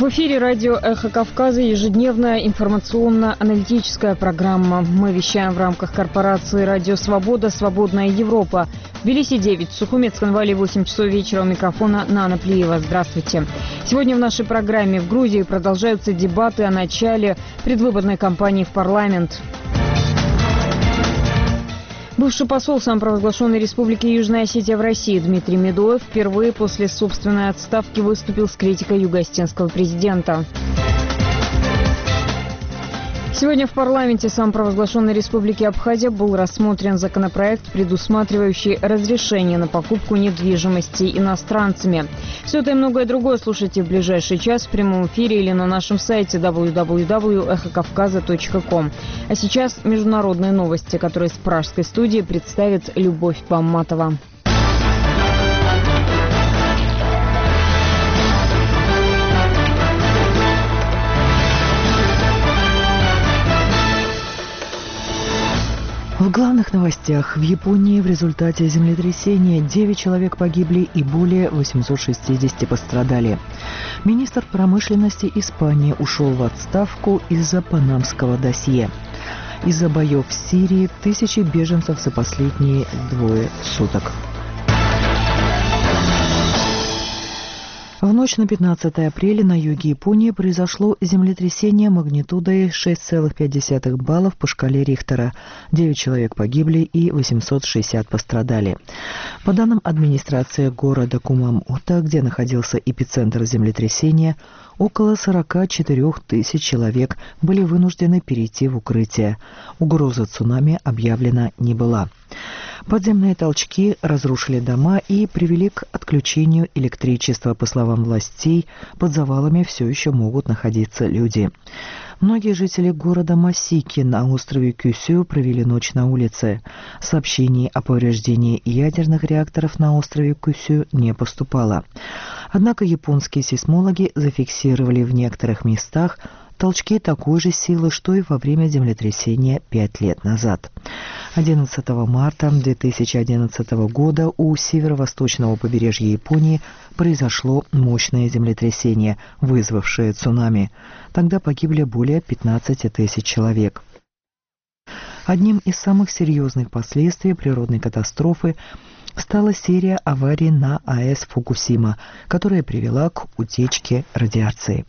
В эфире радио «Эхо Кавказа» ежедневная информационно-аналитическая программа. Мы вещаем в рамках корпорации «Радио Свобода. Свободная Европа». В Тбилиси 9, в Сухумецком вале 8 часов вечера. У микрофона Нана Плиева. Здравствуйте. Сегодня в нашей программе в Грузии продолжаются дебаты о начале предвыборной кампании в парламент. Бывший посол самопровозглашенной Республики Южная Осетия в России Дмитрий Медоев впервые после собственной отставки выступил с критикой юго-осетинского президента. Сегодня в парламенте самопровозглашенной Республики Абхазия был рассмотрен законопроект, предусматривающий разрешение на покупку недвижимости иностранцами. Все это и многое другое слушайте в ближайший час в прямом эфире или на нашем сайте www.эхокавказа.ком. А сейчас международные новости, которые с пражской студии представит Любовь Бамматова. В главных новостях. В Японии в результате землетрясения 9 человек погибли и более 860 пострадали. Министр промышленности Испании ушел в отставку из-за панамского досье. Из-за боев в Сирии тысячи беженцев за последние 2 суток. В ночь на 15 апреля на юге Японии произошло землетрясение магнитудой 6,5 баллов по шкале Рихтера. 9 человек погибли и 860 пострадали. По данным администрации города Кумамото, где находился эпицентр землетрясения, около 44 тысяч человек были вынуждены перейти в укрытие. Угроза цунами объявлена не была. Подземные толчки разрушили дома и привели к отключению электричества. По словам властей, под завалами все еще могут находиться люди. Многие жители города Масики на острове Кюсю провели ночь на улице. Сообщений о повреждении ядерных реакторов на острове Кюсю не поступало. Однако японские сейсмологи зафиксировали в некоторых местах толчки такой же силы, что и во время землетрясения 5 лет назад. 11 марта 2011 года у северо-восточного побережья Японии произошло мощное землетрясение, вызвавшее цунами. Тогда погибли более 15 тысяч человек. Одним из самых серьезных последствий природной катастрофы стала серия аварий на АЭС Фукусима, которая привела к утечке радиации.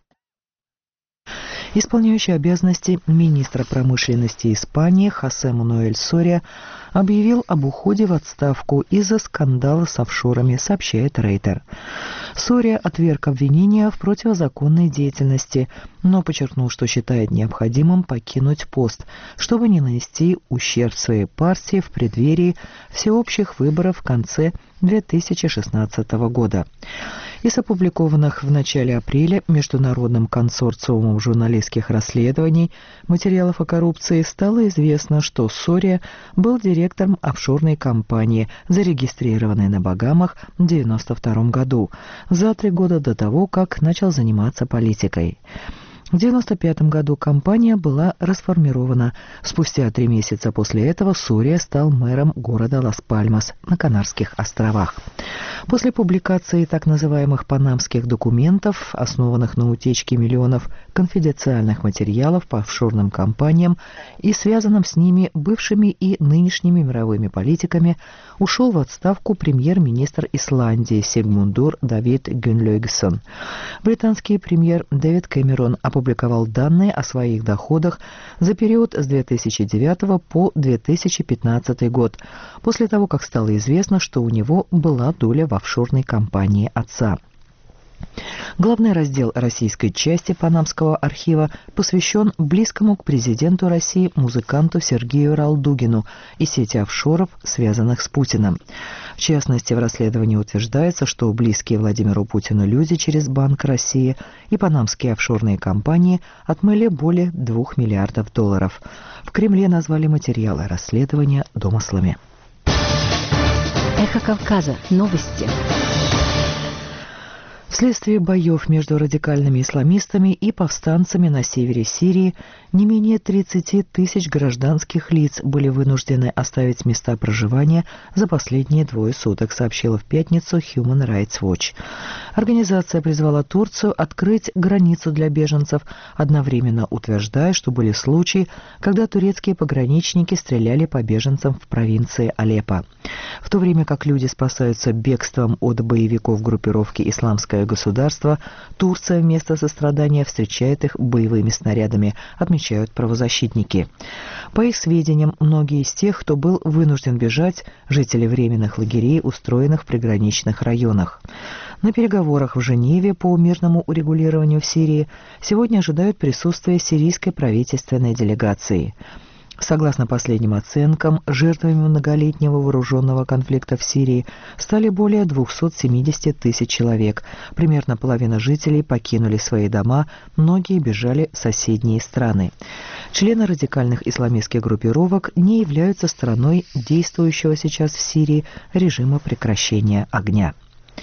Исполняющий обязанности министра промышленности Испании Хосе Мануэль Сория объявил об уходе в отставку из-за скандала с офшорами, сообщает Рейтер. Сория отверг обвинения в противозаконной деятельности, но подчеркнул, что считает необходимым покинуть пост, чтобы не нанести ущерб своей партии в преддверии всеобщих выборов в конце 2016 года. Из опубликованных в начале апреля Международным консорциумом журналистских расследований материалов о коррупции стало известно, что Сория был директором офшорной компании, зарегистрированной на Багамах в 1992 году, за 3 года до того, как начал заниматься политикой. В 1995 году компания была расформирована. Спустя 3 месяца после этого Сория стал мэром города Лас-Пальмас на Канарских островах. После публикации так называемых панамских документов, основанных на утечке миллионов конфиденциальных материалов по офшорным компаниям и связанным с ними бывшими и нынешними мировыми политиками, ушел в отставку премьер-министр Исландии Сигмундур Давид Гюнлёйгсон. Британский премьер Дэвид Кэмерон опубликовал данные о своих доходах за период с 2009 по 2015 год, после того, как стало известно, что у него была доля в офшорной компании отца. Главный раздел российской части Панамского архива посвящен близкому к президенту России музыканту Сергею Ралдугину и сети офшоров, связанных с Путиным. В частности, в расследовании утверждается, что близкие Владимиру Путину люди через Банк России и панамские офшорные компании отмыли более $2 миллиардов. В Кремле назвали материалы расследования домыслами. Эхо Кавказа. Новости. Вследствие боев между радикальными исламистами и повстанцами на севере Сирии не менее 30 тысяч гражданских лиц были вынуждены оставить места проживания за последние 2 суток, сообщила в пятницу Human Rights Watch. Организация призвала Турцию открыть границу для беженцев, одновременно утверждая, что были случаи, когда турецкие пограничники стреляли по беженцам в провинции Алеппо. В то время как люди спасаются бегством от боевиков группировки «Исламское государство», Турция вместо сострадания встречает их боевыми снарядами, отмечают правозащитники. По их сведениям, многие из тех, кто был вынужден бежать, жители временных лагерей, устроенных в приграничных районах. На переговорах в Женеве по мирному урегулированию в Сирии сегодня ожидают присутствия сирийской правительственной делегации. Согласно последним оценкам, жертвами многолетнего вооруженного конфликта в Сирии стали более 270 тысяч человек. Примерно половина жителей покинули свои дома, многие бежали в соседние страны. Члены радикальных исламистских группировок не являются стороной действующего сейчас в Сирии режима прекращения огня.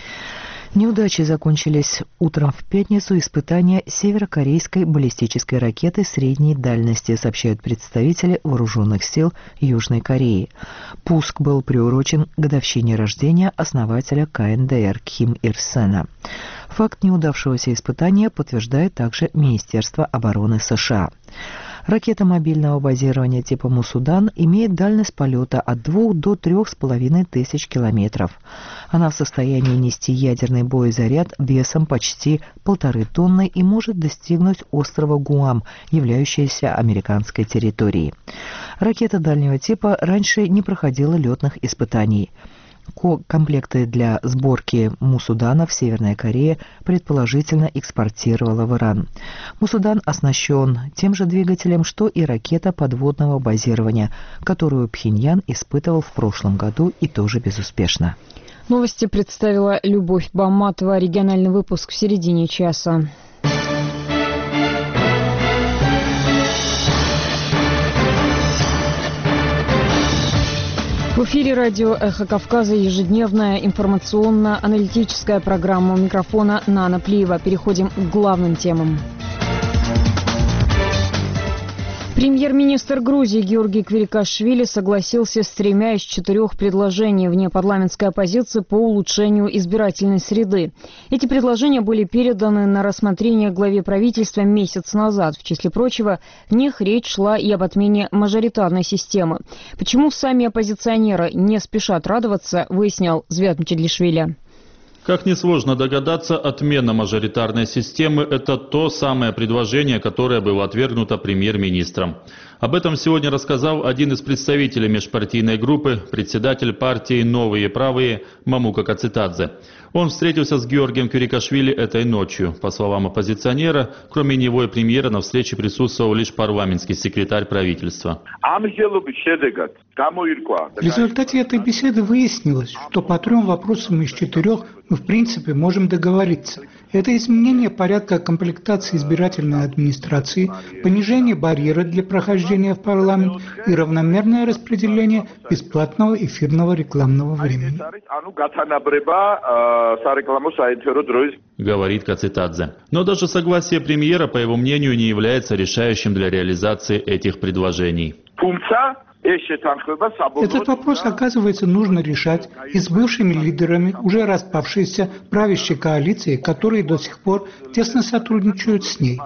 Неудачей закончились утром в пятницу испытания северокорейской баллистической ракеты средней дальности, сообщают представители вооруженных сил Южной Кореи. Пуск был приурочен к годовщине рождения основателя КНДР Ким Ир Сена. Факт неудавшегося испытания подтверждает также Министерство обороны США. Ракета мобильного базирования типа «Мусудан» имеет дальность полета от 2 до 3,5 тысяч километров. Она в состоянии нести ядерный боезаряд весом почти 1,5 тонны и может достигнуть острова Гуам, являющегося американской территорией. Ракета дальнего типа раньше не проходила летных испытаний. Комплекты для сборки Мусуданов Северная Корея предположительно экспортировала в Иран. Мусудан оснащен тем же двигателем, что и ракета подводного базирования, которую Пхеньян испытывал в прошлом году и тоже безуспешно. Новости представила Любовь Баматова. Региональный выпуск в середине часа. В эфире радио «Эхо Кавказа» ежедневная информационно-аналитическая программа. У микрофона Нана Плиева. Переходим к главным темам. Премьер-министр Грузии Георгий Квирикашвили согласился с 3 из 4 предложений внепарламентской оппозиции по улучшению избирательной среды. Эти предложения были переданы на рассмотрение главе правительства месяц назад. В числе прочего, в них речь шла и об отмене мажоритарной системы. Почему сами оппозиционеры не спешат радоваться, выяснял Звят Мчедлишвили. Как несложно догадаться, отмена мажоритарной системы – это то самое предложение, которое было отвергнуто премьер-министром. Об этом сегодня рассказал один из представителей межпартийной группы, председатель партии «Новые правые» Мамука Кацитадзе. Он встретился с Георгием Квирикашвили этой ночью. По словам оппозиционера, кроме него и премьера на встрече присутствовал лишь парламентский секретарь правительства. В результате этой беседы выяснилось, что по 3 вопросам из 4 мы в принципе можем договориться. Это изменение порядка комплектации избирательной администрации, понижение барьера для прохождения в парламент и равномерное распределение бесплатного эфирного рекламного времени. Говорит Кацитадзе. Но даже согласие премьера, по его мнению, не является решающим для реализации этих предложений. Этот вопрос, оказывается, нужно решать и с бывшими лидерами уже распавшейся правящей коалиции, которые до сих пор тесно сотрудничают с ней.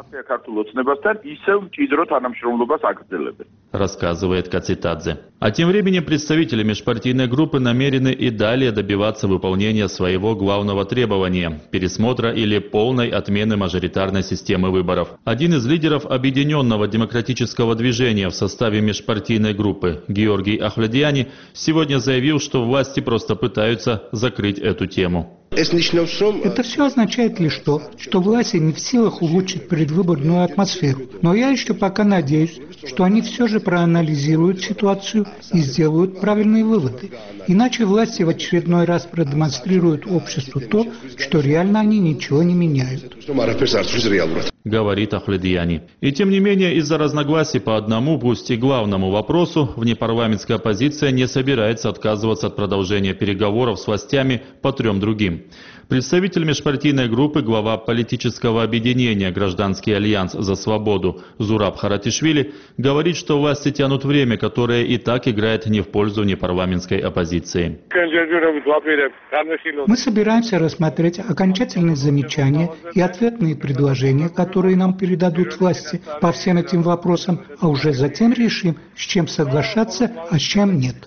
Рассказывает Кацитадзе. А тем временем представители межпартийной группы намерены и далее добиваться выполнения своего главного требования – пересмотра или полной отмены мажоритарной системы выборов. Один из лидеров объединенного демократического движения в составе межпартийной группы Георгий Ахледияни сегодня заявил, что власти просто пытаются закрыть эту тему. Это все означает лишь то, что власти не в силах улучшить предвыборную атмосферу. Но я еще пока надеюсь, что они все же проанализируют ситуацию и сделают правильные выводы. Иначе власти в очередной раз продемонстрируют обществу то, что реально они ничего не меняют. Говорит Ахледияни. И тем не менее, из-за разногласий по одному, пусть и главному вопросу, внепарламентская оппозиция не собирается отказываться от продолжения переговоров с властями по 3 другим. Представитель межпартийной группы, глава политического объединения «Гражданский альянс за свободу» Зураб Харатишвили говорит, что власти тянут время, которое и так играет не в пользу непарламентской оппозиции. Мы собираемся рассмотреть окончательные замечания и ответные предложения, которые нам передадут власти по всем этим вопросам, а уже затем решим, с чем соглашаться, а с чем нет.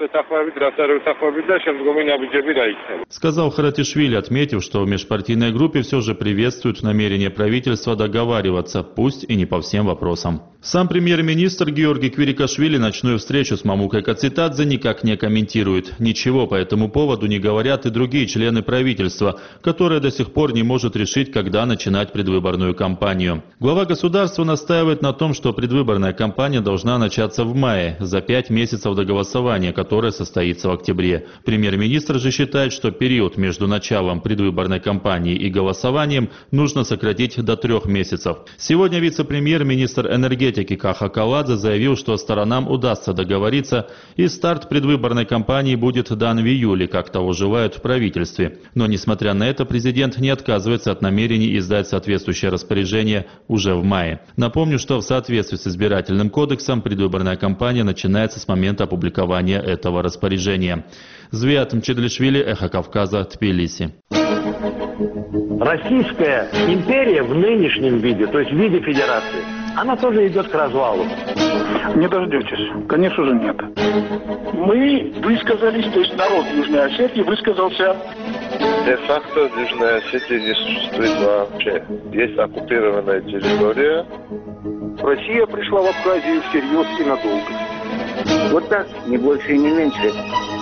Сказал Харатишвили, отметив, что в межпартийной группе все же приветствуют намерение правительства договариваться, пусть и не по всем вопросам. Сам премьер-министр Георгий Квирикашвили ночную встречу с Мамукой Кацитадзе никак не комментирует. Ничего по этому поводу не говорят и другие члены правительства, которое до сих пор не может решить, когда начинать предвыборную кампанию. Глава государства настаивает на том, что предвыборная кампания должна начаться в мае, за 5 месяцев до голосования, которое состоится в октябре. Премьер-министр же считает, что период между началом предвыборной кампании и голосованием нужно сократить до 3 месяцев. Сегодня вице-премьер-министр энергетики Каха Каладзе заявил, что сторонам удастся договориться, и старт предвыборной кампании будет дан в июле, как того желают в правительстве. Но, несмотря на это, президент не отказывается от намерений издать соответствующее распоряжение уже в мае. Напомню, что в соответствии с избирательным кодексом предвыборная кампания начинается с момента опубликования этого распоряжения. Звиат Мчедлишвили, Эхо Кавказа, Тбилиси. Российская империя в нынешнем виде, то есть в виде федерации, она тоже идет к развалу. Не дождетесь. Конечно же нет. Мы высказались, то есть народ Южной Осетии высказался. Де-факто в Южной Осетии не существует вообще. Есть оккупированная территория. Россия пришла в Абхазию всерьез и надолго. Вот так, не больше и не меньше.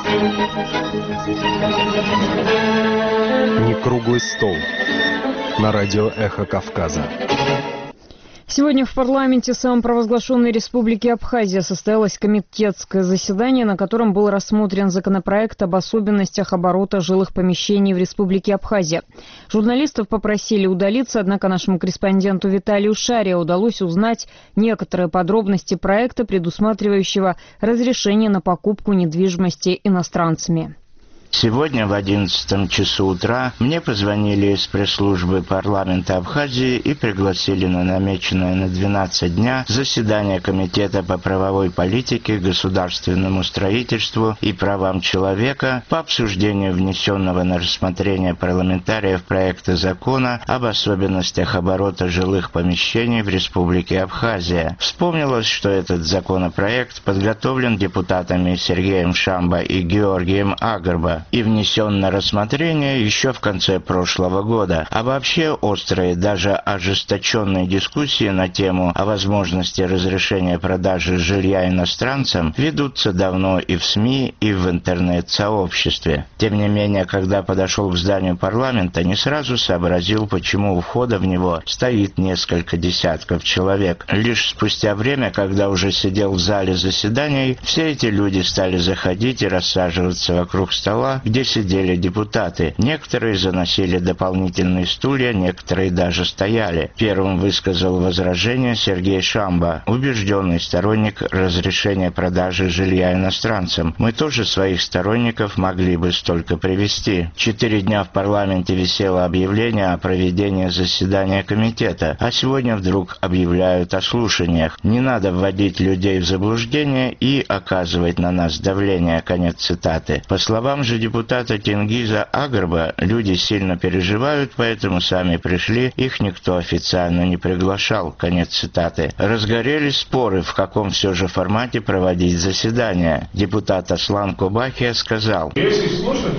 Не круглый стол. На радио «Эхо Кавказа». Сегодня в парламенте самопровозглашенной Республики Абхазия состоялось комитетское заседание, на котором был рассмотрен законопроект об особенностях оборота жилых помещений в Республике Абхазия. Журналистов попросили удалиться, однако нашему корреспонденту Виталию Шаре удалось узнать некоторые подробности проекта, предусматривающего разрешение на покупку недвижимости иностранцами. Сегодня в 11 часу утра мне позвонили из пресс-службы парламента Абхазии и пригласили на намеченное на 12 дня заседание Комитета по правовой политике, государственному строительству и правам человека по обсуждению внесенного на рассмотрение парламентариев проекта закона об особенностях оборота жилых помещений в Республике Абхазия. Вспомнилось, что этот законопроект подготовлен депутатами Сергеем Шамбо и Георгием Агарбо и внесен на рассмотрение еще в конце прошлого года. А вообще острые, даже ожесточенные дискуссии на тему о возможности разрешения продажи жилья иностранцам ведутся давно и в СМИ, и в интернет-сообществе. Тем не менее, когда подошел к зданию парламента, не сразу сообразил, почему у входа в него стоит несколько десятков человек. Лишь спустя время, когда уже сидел в зале заседаний, все эти люди стали заходить и рассаживаться вокруг стола, где сидели депутаты. Некоторые заносили дополнительные стулья, некоторые даже стояли. Первым высказал возражение Сергей Шамбо, убежденный сторонник разрешения продажи жилья иностранцам. Мы тоже своих сторонников могли бы столько привести. 4 дня в парламенте висело объявление о проведении заседания комитета, а сегодня вдруг объявляют о слушаниях. Не надо вводить людей в заблуждение и оказывать на нас давление. Конец цитаты. По словам же депутата Тенгиза Агарба, люди сильно переживают, поэтому сами пришли, их никто официально не приглашал. Конец цитаты. Разгорелись споры, в каком все же формате проводить заседание. Депутат Аслан Кобахия сказал: Если слушать,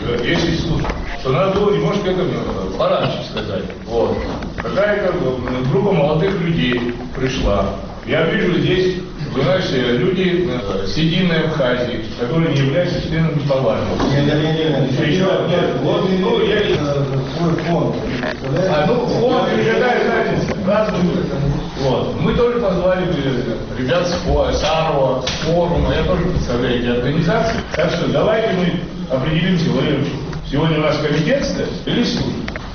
то надо было немножко пораньше сказать. Вот. Какая-то группа молодых людей пришла. Я вижу здесь, вы знаете, люди с единой Абхазии, которые не являются членами парламента. Фонд, какая разница? Разные люди. Вот. Мы тоже позвали ребят с Сарова, с форума, я тоже представляю эти организации. Так что давайте мы определимся, Валерий, сегодня у нас комитет или служба.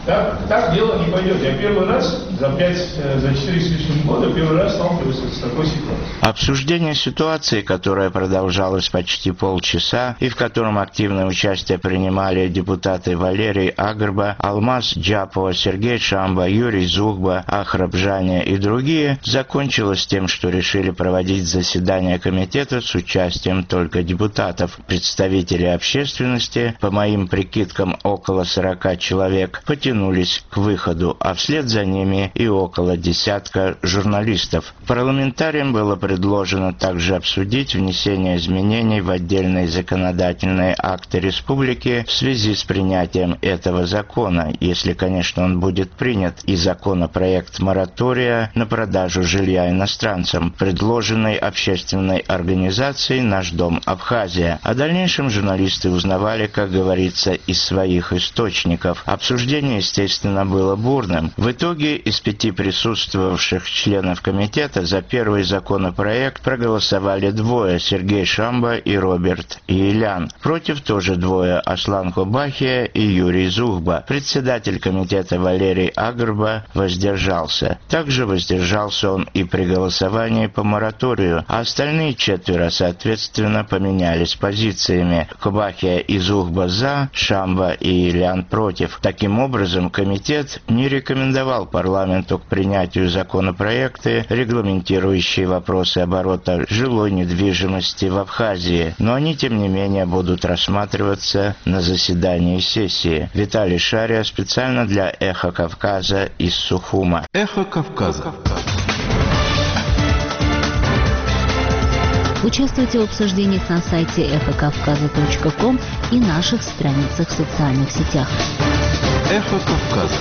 Так дело не пойдет. Я первый раз за 4 с лишним года сталкивался с такой ситуацией. Обсуждение ситуации, которое продолжалось почти полчаса и в котором активное участие принимали депутаты Валерий Агрба, Алмаз Джапова, Сергей Шамба, Юрий Зухба, Ахраб Жаня и другие, закончилось тем, что решили проводить заседание комитета с участием только депутатов. Представители общественности, по моим прикидкам около 40 человек, потянулись к выходу, а вслед за ними и около десятка журналистов. Парламентариям было предложено также обсудить внесение изменений в отдельные законодательные акты республики в связи с принятием этого закона, если, конечно, он будет принят, и законопроект моратория на продажу жилья иностранцам, предложенный общественной организацией «Наш дом Абхазия». О дальнейшем журналисты узнавали, как говорится, из своих источников. Обсуждение, естественно, было бурным. В итоге из 5 присутствовавших членов комитета за первый законопроект проголосовали 2: Сергей Шамба и Роберт Иелян. Против тоже 2: Аслан Кубахия и Юрий Зухба. Председатель комитета Валерий Агрба воздержался. Также воздержался он и при голосовании по мораторию, а остальные 4, соответственно, поменялись позициями. Кубахия и Зухба за, Шамба и Иелян против. Таким образом, комитет не рекомендовал парламенту к принятию законопроекты, регламентирующие вопросы оборота жилой недвижимости в Абхазии, но они, тем не менее, будут рассматриваться на заседании сессии. Виталий Шария специально для «Эхо Кавказа» из Сухума. Эхо Кавказа. Участвуйте в обсуждениях на сайте эхокавказа.ком и наших страницах в социальных сетях. Эхо Кавказа.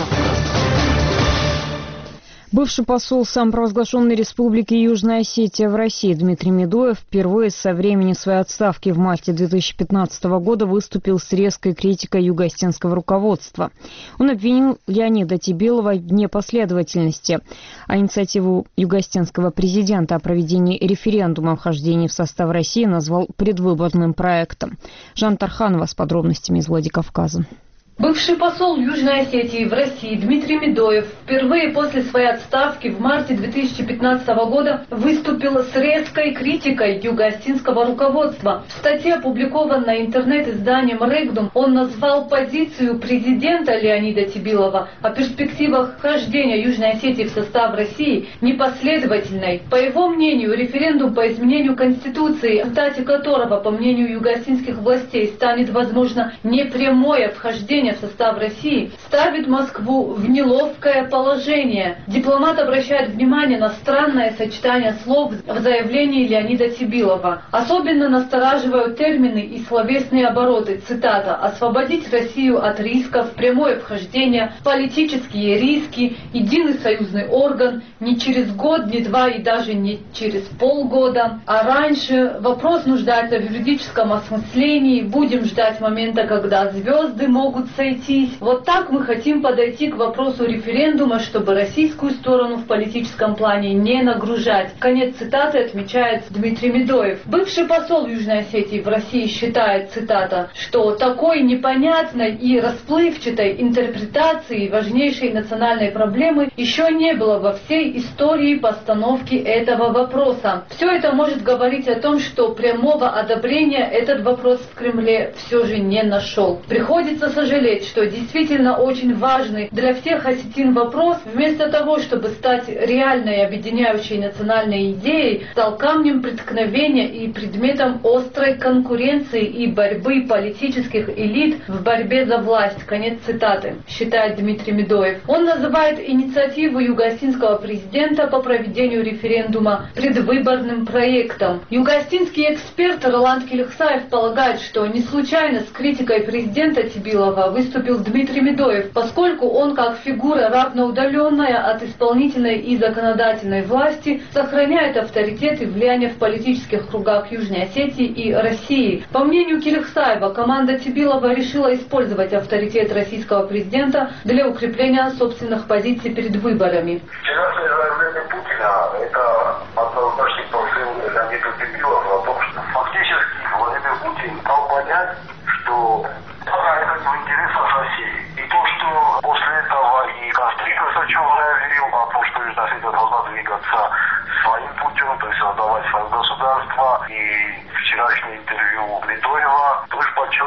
Бывший посол самопровозглашенной республики Южная Осетия в России Дмитрий Медоев впервые со времени своей отставки в марте 2015 года выступил с резкой критикой юго-осетинского руководства. Он обвинил Леонида Тибилова в непоследовательности, а инициативу юго-осетинского президента о проведении референдума о вхождении в состав России назвал предвыборным проектом. Жанна Тарханова с подробностями из Владикавказа. Бывший посол Южной Осетии в России Дмитрий Медоев впервые после своей отставки в марте 2015 года выступил с резкой критикой юго-осетинского руководства. В статье, опубликованной интернет-изданием «Регдум», он назвал позицию президента Леонида Тибилова о перспективах вхождения Южной Осетии в состав России непоследовательной. По его мнению, референдум по изменению Конституции, в результате которого, по мнению юго-осетинских властей, станет возможно непрямое вхождение в состав России, ставит Москву в неловкое положение. Дипломат обращает внимание на странное сочетание слов в заявлении Леонида Тибилова. Особенно настораживают термины и словесные обороты. Цитата: «освободить Россию от рисков, прямое вхождение, политические риски, единый союзный орган, не через год, не 2 и даже не через полгода, а раньше. Вопрос нуждается в юридическом осмыслении. Будем ждать момента, когда звезды могут сойтись». Вот так мы хотим подойти к вопросу референдума, чтобы российскую сторону в политическом плане не нагружать. Конец цитаты отмечает Дмитрий Медоев. Бывший посол Южной Осетии в России считает, цитата, что такой непонятной и расплывчатой интерпретации важнейшей национальной проблемы еще не было во всей истории постановки этого вопроса. Все это может говорить о том, что прямого одобрения этот вопрос в Кремле все же не нашел. Приходится сожалеть, что действительно очень важный для всех осетин вопрос, вместо того, чтобы стать реальной объединяющей национальной идеей, стал камнем преткновения и предметом острой конкуренции и борьбы политических элит в борьбе за власть. Конец цитаты, считает Дмитрий Медоев. Он называет инициативу юго-осетинского президента по проведению референдума предвыборным проектом. Юго-осетинский эксперт Роланд Келихсаев полагает, что не случайно с критикой президента Тибилова выступил Дмитрий Медоев, поскольку он, как фигура равноудаленная от исполнительной и законодательной власти, сохраняет авторитет и влияние в политических кругах Южной Осетии и России. По мнению Келихсаева, команда Тибилова решила использовать авторитет российского президента для укрепления собственных позиций перед выборами. Вчерашнее заявление Путина – это однозначный посыл Леонида Тибилова о том, что фактически Владимир Путин дал понять, что это не в интересах России. И то, что после этого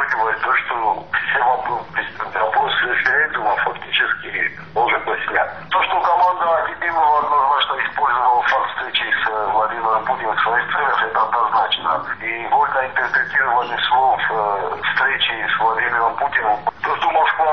подчеркивает то, что все вопросы референдума фактически должен быть снят. То, что команда Атибилова однозначно использовала факт встречи с Владимиром Путиным в своих целях, это однозначно. И вольно интерпретирование слов встречи с Владимиром Путиным, то, что Москва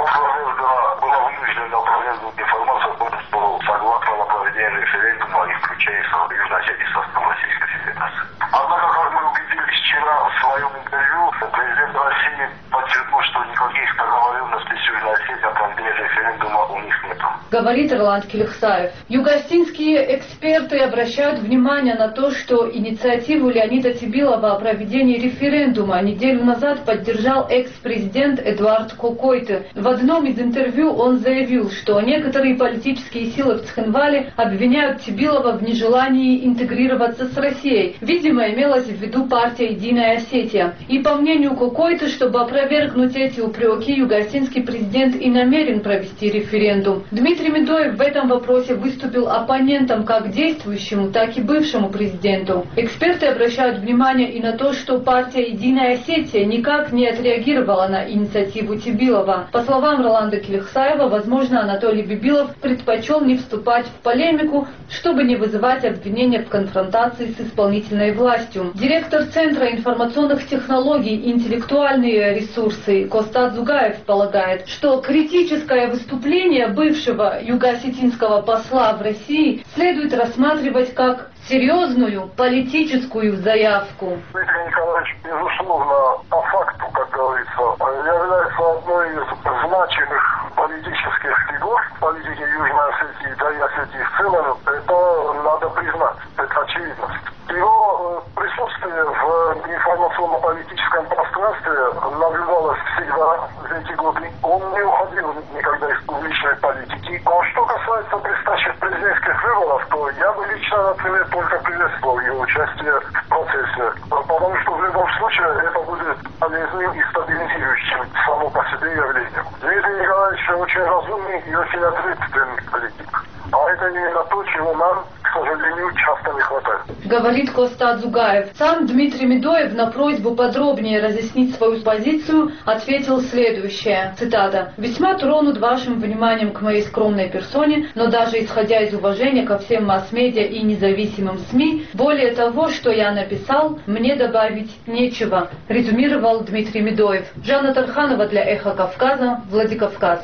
была вынуждена опровергнуть информацию, что согласно на проведение референдума и включая Южной Осетии в состав Российской Федерации. Однако, как мы убедились вчера в своем интервью, президент России подчеркнул, что никаких договоренностей с Южной Осетией о проведении референдума у них нет. Говорит Ирланд Келихсаев. Югостинские эксперты обращают внимание на то, что инициативу Леонида Тибилова о проведении референдума неделю назад поддержал экс-президент Эдуард Кокойты. В одном из интервью он заявил, что некоторые политические силы в Цхинвале обвиняют Тибилова в нежелании интегрироваться с Россией. Видимо, имелось в виду партия «Единая Осетия». И по мнению Кокойты, чтобы опровергнуть эти упреки, югостинский президент и намерен провести референдум. Дмитрий Медоев в этом вопросе выступил оппонентом как действующему, так и бывшему президенту. Эксперты обращают внимание и на то, что партия «Единая Осетия» никак не отреагировала на инициативу Тибилова. По словам Роланда Келихсаева, возможно, Анатолий Бибилов предпочел не вступать в полемику, чтобы не вызывать обвинения в конфронтации с исполнительной властью. Директор Центра информационных технологий и интеллектуальные ресурсы Костад Зугаев полагает, что критическое выступление бывшего юго-осетинского посла в России следует рассматривать как серьезную политическую заявку. Дмитрий Николаевич, безусловно, по факту, как говорится, является одной из значимых политических фигур в политике Южной Осетии, да и Осетии в целом. Это надо признать, это очевидность. Его присутствие в информационно-политическом пространстве наблюдалось всегда за эти годы. Он не уходил никогда из публичной политики. А что касается предстоящих президентских выборов, то я бы лично, например, только приветствовал его участие в процессе. Потому что в любом случае это будет полезным и стабилизирующим само по себе явлением. Дмитрий Николаевич очень разумный и очень ответственный политик. А это именно то, чего нам, к сожалению, часто не хватает. Говорит Костад Зугаев. Сам Дмитрий Медоев на просьбу подробнее разъяснить свою позицию ответил следующее. Цитата. «Весьма тронут вашим вниманием к моей скромной персоне, но даже исходя из уважения ко всем масс-медиа и независимым СМИ, более того, что я написал, мне добавить нечего», резюмировал Дмитрий Медоев. Жанна Тарханова для «Эхо Кавказа», Владикавказ.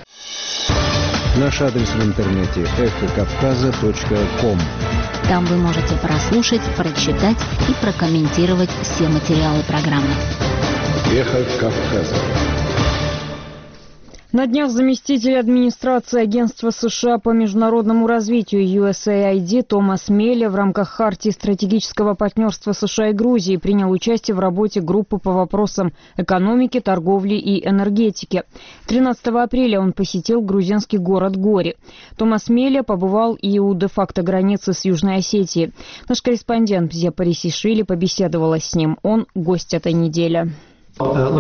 Наш адрес в интернете эхокавказа.ком. Там вы можете прослушать, прочитать и прокомментировать все материалы программы. Эхо Кавказа. На днях заместитель администрации Агентства США по международному развитию USAID Томас Мелле в рамках Хартии стратегического партнерства США и Грузии принял участие в работе группы по вопросам экономики, торговли и энергетики. 13 апреля он посетил грузинский город Гори. Томас Мелле побывал и у де-факто границы с Южной Осетией. Наш корреспондент Бзя Парисишвили побеседовала с ним. Он гость этой недели. В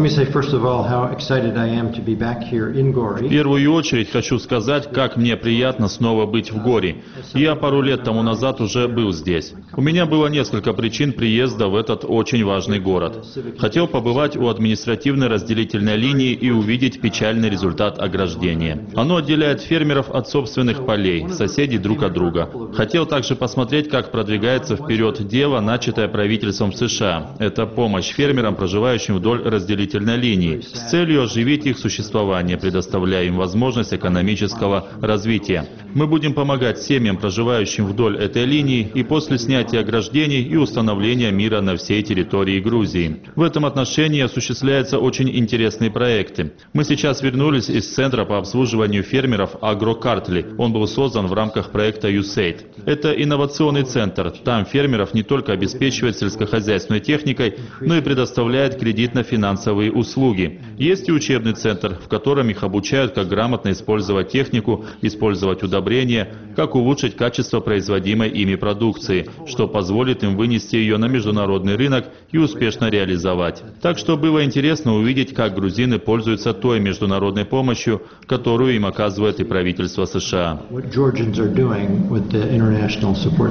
первую очередь хочу сказать, как мне приятно снова быть в Гори. Я пару лет тому назад уже был здесь. У меня было несколько причин приезда в этот очень важный город. Хотел побывать у административной разделительной линии и увидеть печальный результат ограждения. Оно отделяет фермеров от собственных полей, соседей друг от друга. Хотел также посмотреть, как продвигается вперед дело, начатое правительством США. Это помощь фермерам, проживающим вдоль разделительной линии, с целью оживить их существование, предоставляя им возможность экономического развития. Мы будем помогать семьям, проживающим вдоль этой линии, и после снятия ограждений и установления мира на всей территории Грузии. В этом отношении осуществляются очень интересные проекты. Мы сейчас вернулись из Центра по обслуживанию фермеров Агрокартли. Он был создан в рамках проекта USAID. Это инновационный центр. Там фермеров не только обеспечивает сельскохозяйственной техникой, но и предоставляет кредитно-финансовые услуги. Есть и учебный центр, в котором их обучают, как грамотно использовать технику, использовать удобрения, как улучшить качество производимой ими продукции, что позволит им вынести ее на международный рынок и успешно реализовать. Так что было интересно увидеть, как грузины пользуются той международной помощью, которую им оказывает и правительство США.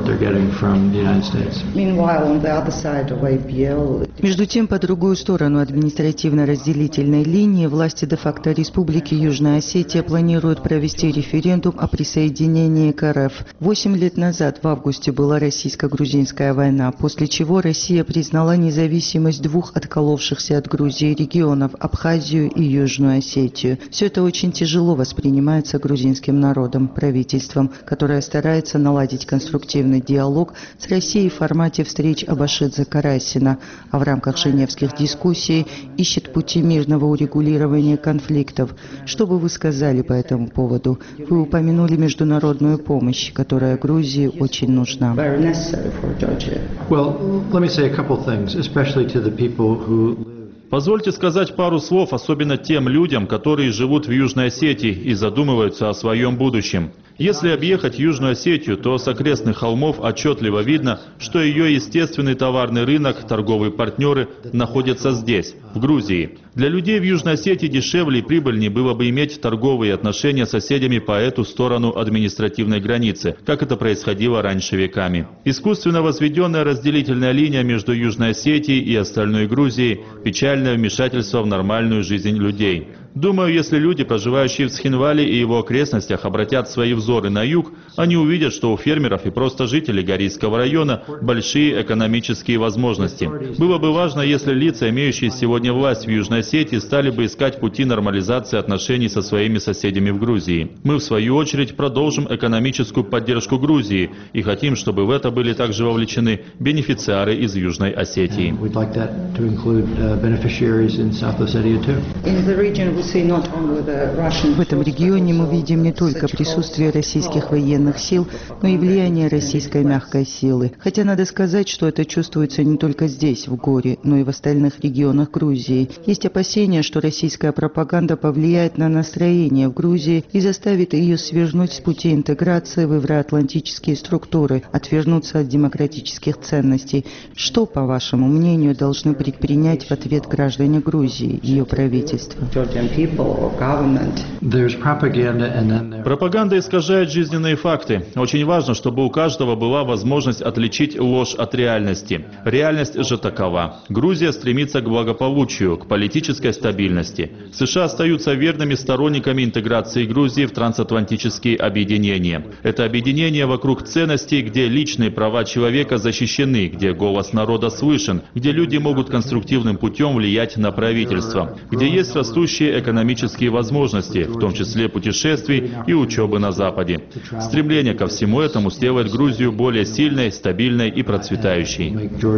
Между тем, по другую сторону от административно-разделительной линии власти де-факто Республики Южная Осетия планируют провести референдум о присоединении к РФ. 8 лет назад, в августе, была российско-грузинская война, после чего Россия признала независимость двух отколовшихся от Грузии регионов – Абхазию и Южную Осетию. Все это очень тяжело воспринимается грузинским народом, правительством, которое старается наладить конструктивный диалог с Россией в формате встреч Абашидзе-Карасина, а в рамках женевских дискуссий ищет пути мирного урегулирования конфликтов. Что бы вы сказали по этому поводу? Вы упомянули международную помощь, которая Грузии очень нужна. Позвольте сказать пару слов, особенно тем людям, которые живут в Южной Осетии и задумываются о своем будущем. Если объехать Южную Осетию, то с окрестных холмов отчетливо видно, что ее естественный товарный рынок, торговые партнеры находятся здесь, в Грузии. Для людей в Южной Осетии дешевле и прибыльнее было бы иметь торговые отношения с соседями по эту сторону административной границы, как это происходило раньше веками. Искусственно возведенная разделительная линия между Южной Осетией и остальной Грузией – печальное вмешательство в нормальную жизнь людей. Думаю, если люди, проживающие в Схинвале и его окрестностях, обратят свои взоры на юг, они увидят, что у фермеров и просто жителей Горийского района большие экономические возможности. Было бы важно, если лица, имеющие сегодня власть в Южной Осетии, стали бы искать пути нормализации отношений со своими соседями в Грузии. Мы, в свою очередь, продолжим экономическую поддержку Грузии и хотим, чтобы в это были также вовлечены бенефициары из Южной Осетии. В этом регионе мы видим не только присутствие российских военных сил, но и влияние российской мягкой силы. Хотя надо сказать, что это чувствуется не только здесь, в Горе, но и в остальных регионах Грузии. Есть опасения, что российская пропаганда повлияет на настроение в Грузии и заставит ее свернуть с пути интеграции в евроатлантические структуры, отвернуться от демократических ценностей. Что, по вашему мнению, должны предпринять в ответ граждане Грузии, ее правительство? Пропаганда искажает жизненные факты. Очень важно, чтобы у каждого была возможность отличить ложь от реальности. Реальность же такова. Грузия стремится к благополучию, к политической стабильности. США остаются верными сторонниками интеграции Грузии в трансатлантические объединения. Это объединение вокруг ценностей, где личные права человека защищены, где голос народа слышен, где люди могут конструктивным путем влиять на правительство, где есть растущие экономические возможности, в том числе путешествий и учебы на Западе. Стремление ко всему этому сделает Грузию более сильной, стабильной и процветающей.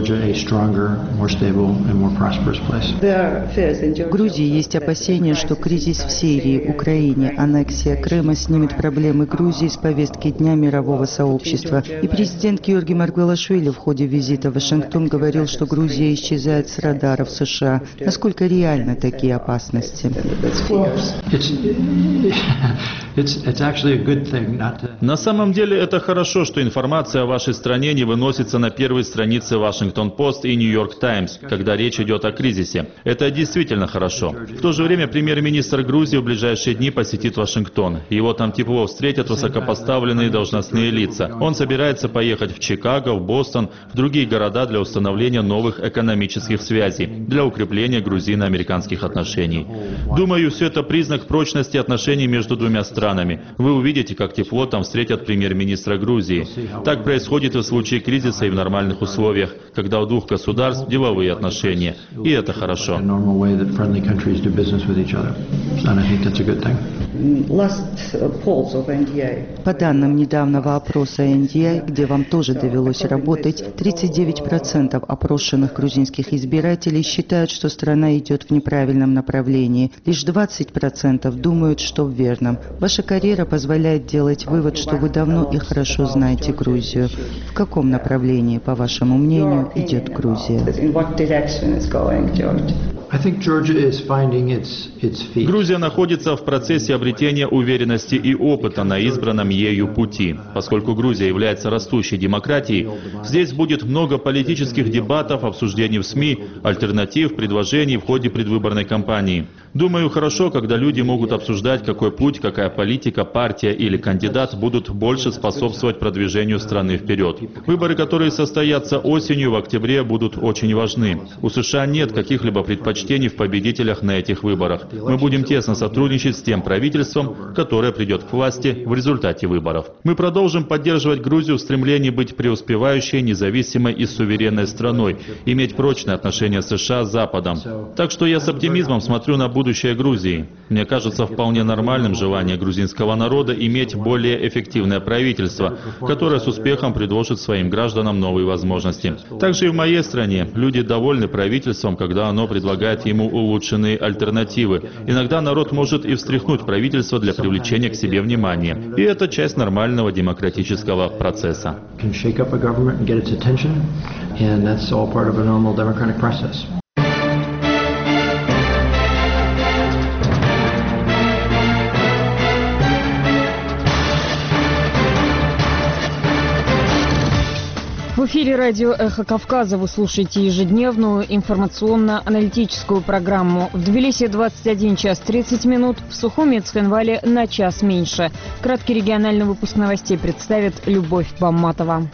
В Грузии есть опасения, что кризис в Сирии, Украине, аннексия Крыма снимет проблемы Грузии с повестки дня мирового сообщества. И президент Георгий Маргвелашвили в ходе визита в Вашингтон говорил, что Грузия исчезает с радаров США. Насколько реальны такие опасности? На самом деле это хорошо, что информация о вашей стране не выносится на первой странице Вашингтон-Пост и Нью-Йорк Таймс, когда речь идет о кризисе. Это действительно хорошо. В то же время премьер-министр Грузии в ближайшие дни посетит Вашингтон. Его там тепло встретят высокопоставленные должностные лица. Он собирается поехать в Чикаго, в Бостон, в другие города для установления новых экономических связей, для укрепления грузино-американских отношений. Думаю, все это признак прочности отношений между двумя странами. Вы увидите, как тепло там встретят премьер-министра Грузии. Так происходит и в случае кризиса, и в нормальных условиях, когда у двух государств деловые отношения. И это хорошо. По данным недавнего опроса NDI, где вам тоже довелось работать, 39% опрошенных грузинских избирателей считают, что страна идет в неправильном направлении. Лишь 20% думают, что в верном. Ваша карьера позволяет делать вывод, что вы давно и хорошо знаете Грузию. В каком направлении, по вашему мнению, идет Грузия? Грузия находится в процессе обретения уверенности и опыта на избранном ею пути. Поскольку Грузия является растущей демократией, здесь будет много политических дебатов, обсуждений в СМИ, альтернатив, предложений в ходе предвыборной кампании. Думаю, хорошо, когда люди могут обсуждать, какой путь, какая политика, партия или кандидат будут больше способствовать продвижению страны вперед. Выборы, которые состоятся осенью в октябре, будут очень важны. У США нет каких-либо предпочтений в победителях на этих выборах. Мы будем тесно сотрудничать с тем правительством, которое придет к власти в результате выборов. Мы продолжим поддерживать Грузию в стремлении быть преуспевающей, независимой и суверенной страной, иметь прочные отношения с США с Западом. Так что я с оптимизмом смотрю на будущее Грузии. Мне кажется вполне нормальным желание грузинского народа иметь более эффективное правительство, которое с успехом предложит своим гражданам новые возможности. Также и в моей стране люди довольны правительством, когда оно предлагает ему улучшенные альтернативы. Иногда народ может и встряхнуть правительство для привлечения к себе внимания. И это часть нормального демократического процесса. В эфире радио «Эхо Кавказа» вы слушаете ежедневную информационно-аналитическую программу. В Тбилиси 21 час 30 минут, в Сухуми и Цхинвале на час меньше. Краткий региональный выпуск новостей представит Любовь Бамматова.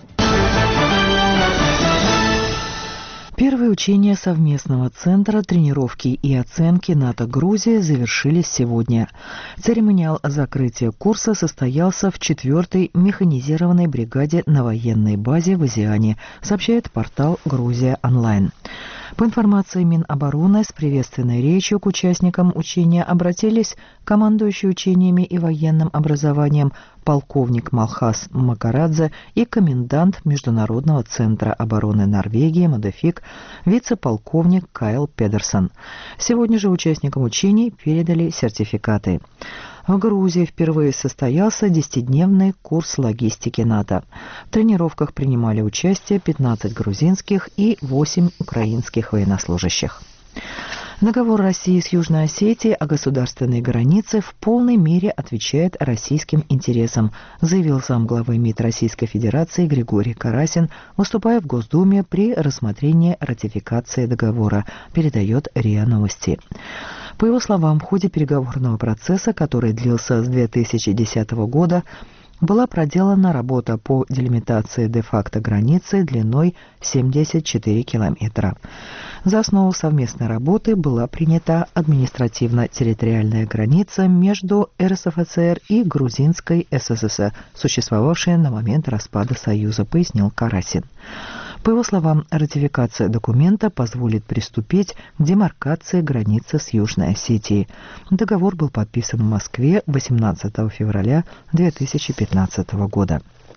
Первые учения совместного центра тренировки и оценки НАТО-Грузия завершились сегодня. Церемониал закрытия курса состоялся в 4-й механизированной бригаде на военной базе в Азиане, сообщает портал «Грузия онлайн». По информации Минобороны, с приветственной речью к участникам учения обратились командующий учениями и военным образованием полковник Малхас Макарадзе и комендант Международного центра обороны Норвегии МОДЭФИК вице-полковник Кайл Педерсон. Сегодня же участникам учений передали сертификаты. В Грузии впервые состоялся 10-дневный курс логистики НАТО. В тренировках принимали участие 15 грузинских и 8 украинских военнослужащих. Договор России с Южной Осетией о государственной границе в полной мере отвечает российским интересам, заявил замглавы МИД Российской Федерации Григорий Карасин, выступая в Госдуме при рассмотрении ратификации договора, передает РИА Новости. По его словам, в ходе переговорного процесса, который длился с 2010 года, была проделана работа по делимитации де-факто границы длиной 74 километра. За основу совместной работы была принята административно-территориальная граница между РСФСР и Грузинской СССР, существовавшая на момент распада Союза, пояснил Карасин. По его словам, ратификация документа позволит приступить к демаркации границы с Южной Осетией. Договор был подписан в Москве 18 февраля 2015 года.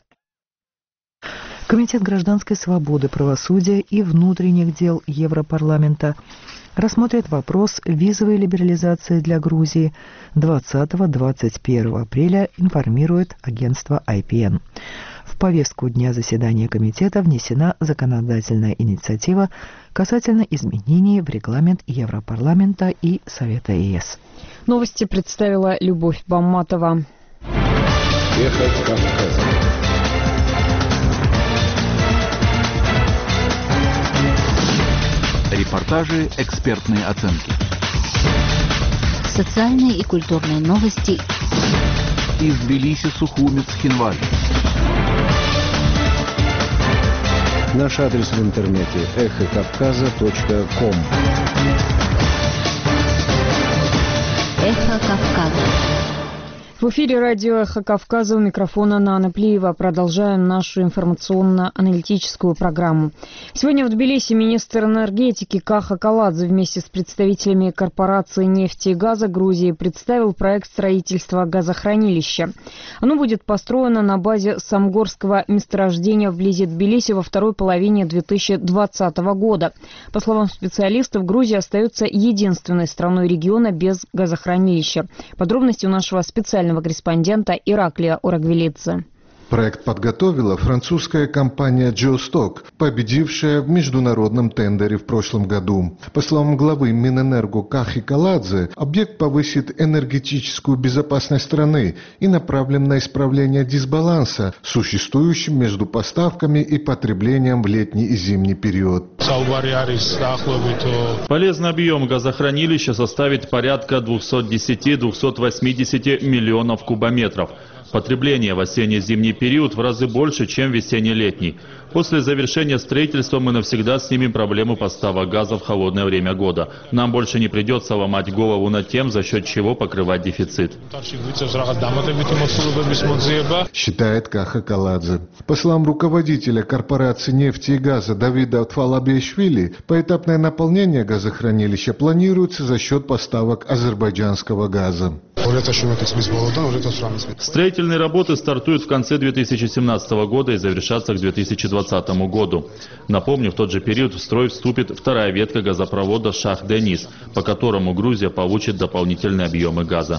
Комитет гражданской свободы, правосудия и внутренних дел Европарламента рассмотрит вопрос визовой либерализации для Грузии 20-21 апреля, информирует агентство IPN. В повестку дня заседания комитета внесена законодательная инициатива касательно изменений в регламент Европарламента и Совета ЕС. Новости представила Любовь Бамматова. Эхо Кавказа. Репортажи, экспертные оценки. Социальные и культурные новости. Из Тбилиси, Сухуми, Цхинвали. Наш адрес в интернете эхокавказа.ком. Эхо Кавказа. В эфире радио «Эхо Кавказа», у микрофона Нана Плиева. Продолжаем нашу информационно-аналитическую программу. Сегодня в Тбилиси министр энергетики Каха Каладзе вместе с представителями корпорации нефти и газа Грузии представил проект строительства газохранилища. Оно будет построено на базе Самгорского месторождения вблизи Тбилиси во второй половине 2020 года. По словам специалистов, Грузия остается единственной страной региона без газохранилища. Подробности у нашего специального корреспондента Ираклия Урагвелидзе. Проект подготовила французская компания «Джиосток», победившая в международном тендере в прошлом году. По словам главы Минэнерго Кахи Каладзе, объект повысит энергетическую безопасность страны и направлен на исправление дисбаланса, существующим между поставками и потреблением в летний и зимний период. Полезный объем газохранилища составит порядка 210-280 миллионов кубометров. Потребление в осенне-зимний период в разы больше, чем весенне-летний. После завершения строительства мы навсегда снимем проблему поставок газа в холодное время года. Нам больше не придется ломать голову над тем, за счет чего покрывать дефицит. Считает Каха Каладзе. По словам руководителя корпорации нефти и газа Давида Тфалабиашвили, поэтапное наполнение газохранилища планируется за счет поставок азербайджанского газа. Строительные работы стартуют в конце 2017 года и завершатся к 2020 году. Напомню, в тот же период в строй вступит вторая ветка газопровода Шах-Денис, по которому Грузия получит дополнительные объемы газа.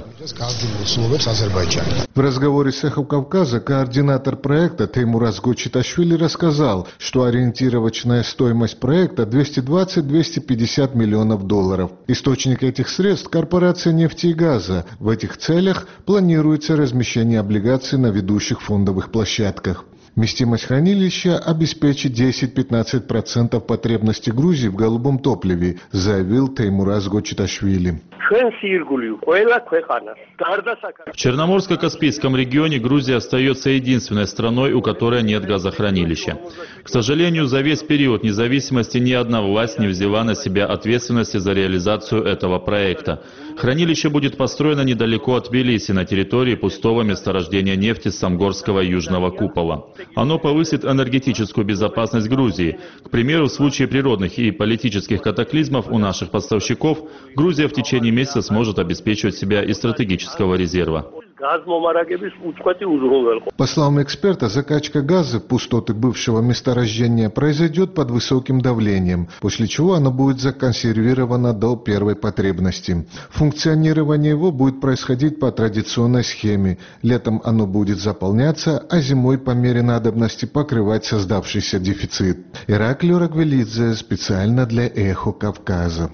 В разговоре с «Эхо Кавказа» координатор проекта Теймураз Гочиташвили рассказал, что ориентировочная стоимость проекта 220-250 миллионов долларов. Источник этих средств – корпорация нефти и газа. В этих целях планируется размещение облигаций на ведущих фондовых площадках. Вместимость хранилища обеспечит 10-15% потребностей Грузии в голубом топливе, заявил Теймураз Гочиташвили. В Черноморско-Каспийском регионе Грузия остается единственной страной, у которой нет газохранилища. К сожалению, за весь период независимости ни одна власть не взяла на себя ответственности за реализацию этого проекта. Хранилище будет построено недалеко от Тбилиси, на территории пустого месторождения нефти Самгорского южного купола. Оно повысит энергетическую безопасность Грузии. К примеру, в случае природных и политических катаклизмов у наших поставщиков Грузия в течение месяца сможет обеспечивать себя из стратегического резерва. По словам эксперта, закачка газа в пустоты бывшего месторождения произойдет под высоким давлением, после чего оно будет законсервировано до первой потребности. Функционирование его будет происходить по традиционной схеме. Летом оно будет заполняться, а зимой по мере надобности покрывать создавшийся дефицит. Ираклий Рагвелидзе специально для «Эхо Кавказа».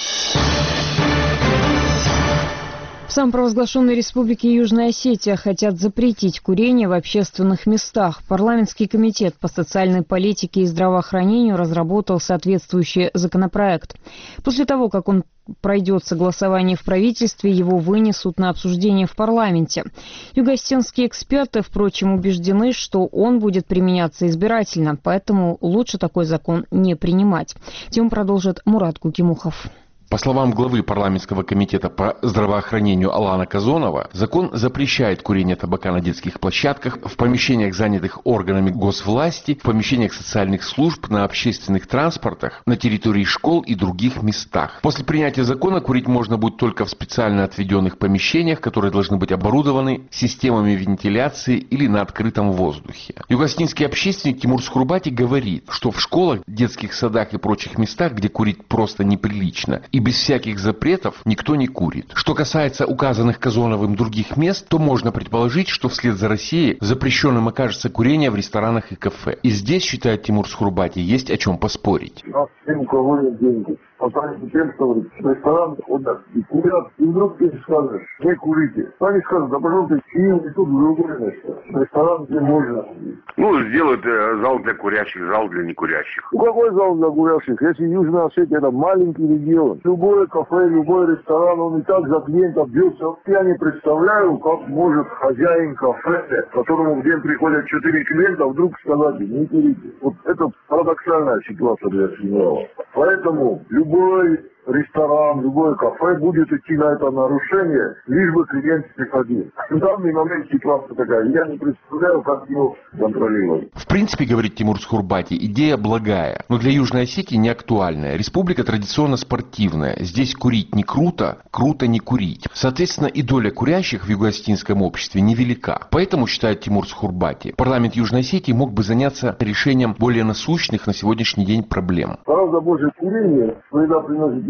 В самопровозглашенной республике Южная Осетия хотят запретить курение в общественных местах. Парламентский комитет по социальной политике и здравоохранению разработал соответствующий законопроект. После того, как он пройдет согласование в правительстве, его вынесут на обсуждение в парламенте. Юго-осетинские эксперты, впрочем, убеждены, что он будет применяться избирательно, поэтому лучше такой закон не принимать. Тему продолжит Мурат Кукимухов. По словам главы парламентского комитета по здравоохранению Алана Казонова, закон запрещает курение табака на детских площадках, в помещениях, занятых органами госвласти, в помещениях социальных служб, на общественных транспортах, на территории школ и других местах. После принятия закона курить можно будет только в специально отведенных помещениях, которые должны быть оборудованы системами вентиляции или на открытом воздухе. Юго-осетинский общественник Тимур Скурбати говорит, что в школах, детских садах и прочих местах, где курить просто неприлично, и без всяких запретов никто не курит. Что касается указанных Казоновым других мест, то можно предположить, что вслед за Россией запрещенным окажется курение в ресторанах и кафе. И здесь, считает Тимур Скурбати, есть о чем поспорить. У кого нет денег. Потому тем, что ресторан ходят и курят, и вдруг ты скажешь, не курите. Они скажут, да пожалуйста, и тут в другое место. Ресторан, где можно. Сделают зал для курящих, зал для некурящих. Какой зал для курящих? Если Южная Осетия это маленький регион. Любое кафе, любой ресторан, он и так за клиентов бьется. Я не представляю, как может хозяин кафе, к которому в день приходят 4 клиента, вдруг сказать, не курите. Вот это парадоксальная ситуация для сигнала. Поэтому любой ресторан, любое кафе будет идти на это нарушение, лишь бы клиент приходил. В данный момент ситуация такая. Я не представляю, как его контролировать. В принципе, говорит Тимур Скурбати, идея благая, но для Южной Осетии не актуальная. Республика традиционно спортивная. Здесь курить не круто, круто не курить. Соответственно, и доля курящих в юго-осетинском обществе невелика. Поэтому, считает Тимур Скурбати, парламент Южной Осетии мог бы заняться решением более насущных на сегодняшний день проблем. Гораздо больше курения, когда приносит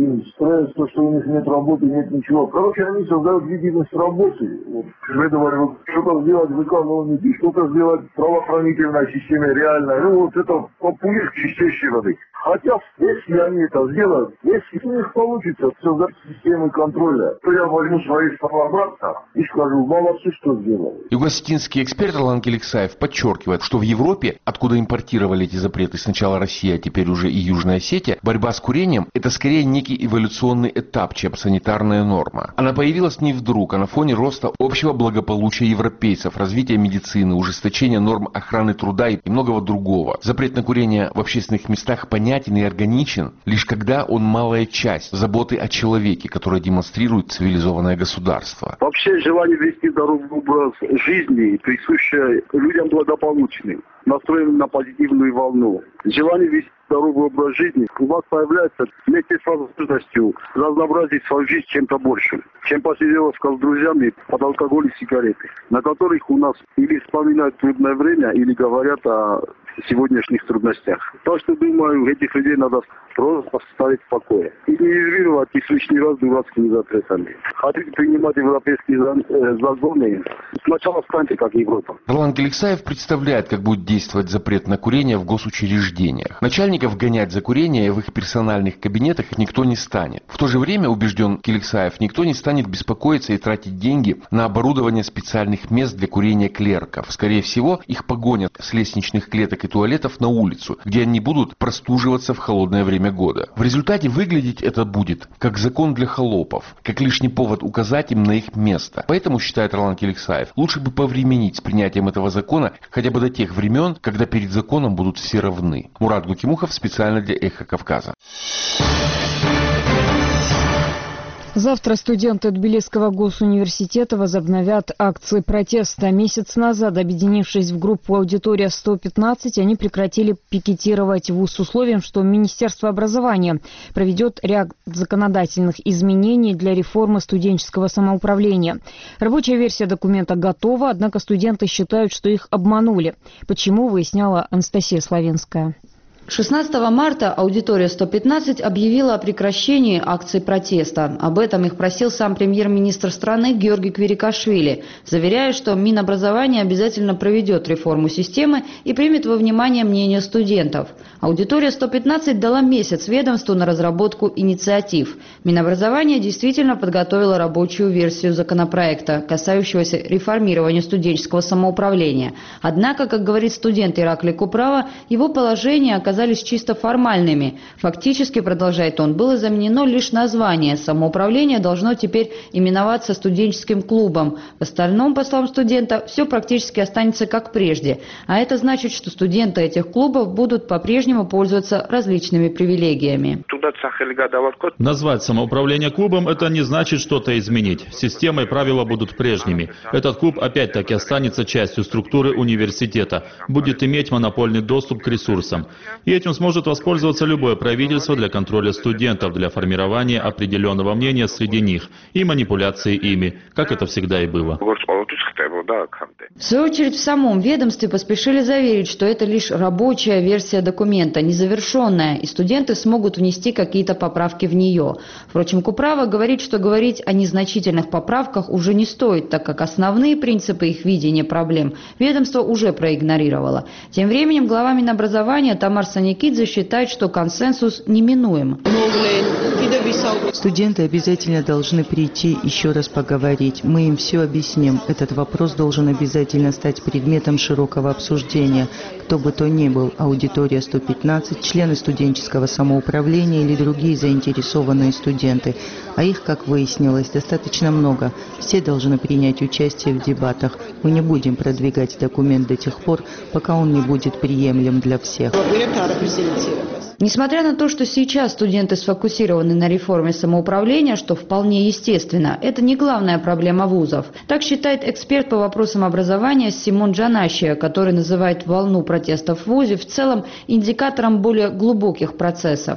и стресс, то, что у них нет работы, нет ничего. Короче, они создают видимость работы. Вот, мы говорим, что-то сделать в экономике, что-то сделать в правоохранительной системе реально. Ну, вот это популизм чистейшей воды. Хотя, если они это сделают, если у них получится создать систему контроля, то я возьму свои слова обратно и скажу, молодцы, что сделали. Юго-осетинский эксперт Ролан Келексаев подчеркивает, что в Европе, откуда импортировали эти запреты сначала Россия, а теперь уже и Южная Осетия, борьба с курением – это скорее некий эволюционный этап, чем санитарная норма. Она появилась не вдруг, а на фоне роста общего благополучия европейцев, развития медицины, ужесточения норм охраны труда и многого другого. Запрет на курение в общественных местах понятен и органичен, лишь когда он малая часть заботы о человеке, которая демонстрирует цивилизованное государство. Вообще желание вести здоровый образ жизни, присущее людям благополучным, настроенным на позитивную волну. Желание вести здоровый образ жизни у вас появляется вместе с возможностью разнообразить свою жизнь чем-то большим, чем посиделка с друзьями под алкоголь и сигареты, на которых у нас или вспоминают трудное время, или говорят о сегодняшних трудностях. Так что, думаю, этих людей надо просто оставить в покое. И не измеривать их лишний раз дурацкими запретами. Хотите принимать европейские законы, сначала станьте как Европа. Ролан Келексаев представляет, как будет действовать запрет на курение в госучреждениях. Начальников гонять за курение в их персональных кабинетах никто не станет. В то же время, убежден Келексаев, никто не станет беспокоиться и тратить деньги на оборудование специальных мест для курения клерков. Скорее всего, их погонят с лестничных клеток и туалетов на улицу, где они будут простуживаться в холодное время года. В результате выглядеть это будет как закон для холопов, как лишний повод указать им на их место. Поэтому, считает Ролан Келексаев, лучше бы повременить с принятием этого закона хотя бы до тех времен, когда перед законом будут все равны. Мурат Гукимухов специально для Эхо Кавказа. Завтра студенты Тбилисского госуниверситета возобновят акции протеста. Месяц назад, объединившись в группу «Аудитория 115», они прекратили пикетировать вуз с условием, что Министерство образования проведет ряд законодательных изменений для реформы студенческого самоуправления. Рабочая версия документа готова, однако студенты считают, что их обманули. Почему, выясняла Анастасия Славинская. 16 марта аудитория 115 объявила о прекращении акций протеста. Об этом их просил сам премьер-министр страны Георгий Квирикашвили, заверяя, что Минобразование обязательно проведет реформу системы и примет во внимание мнение студентов. Аудитория 115 дала месяц ведомству на разработку инициатив. Минобразование действительно подготовило рабочую версию законопроекта, касающегося реформирования студенческого самоуправления. Однако, как говорит студент Ираклий Куправа, его положение оказалось чисто формальными. Фактически, продолжает он, было заменено лишь название. Самоуправление должно теперь именоваться студенческим клубом. В остальном, по словам студента, все практически останется как прежде. А это значит, что студенты этих клубов будут по-прежнему пользоваться различными привилегиями. Назвать самоуправление клубом – это не значит что-то изменить. Система и правила будут прежними. Этот клуб опять-таки останется частью структуры университета, будет иметь монопольный доступ к ресурсам. И этим сможет воспользоваться любое правительство для контроля студентов, для формирования определенного мнения среди них и манипуляции ими, как это всегда и было. В свою очередь, в самом ведомстве поспешили заверить, что это лишь рабочая версия документа, незавершенная, и студенты смогут внести какие-то поправки в нее. Впрочем, Куправа говорит, что говорить о незначительных поправках уже не стоит, так как основные принципы их видения проблем ведомство уже проигнорировало. Тем временем глава Минобразования Тамар Саникидзе считает, что консенсус неминуем. Студенты обязательно должны прийти еще раз поговорить. Мы им все объясним. Этот вопрос должен обязательно стать предметом широкого обсуждения. Кто бы то ни был, аудитория 115, члены студенческого самоуправления или другие заинтересованные студенты. А их, как выяснилось, достаточно много. Все должны принять участие в дебатах. Мы не будем продвигать документ до тех пор, пока он не будет приемлем для всех. Несмотря на то, что сейчас студенты сфокусированы на реформе самоуправления, что вполне естественно, это не главная проблема вузов. Так считает эксперт по вопросам образования Симон Джанащия, который называет волну протестов в вузе в целом индикатором более глубоких процессов.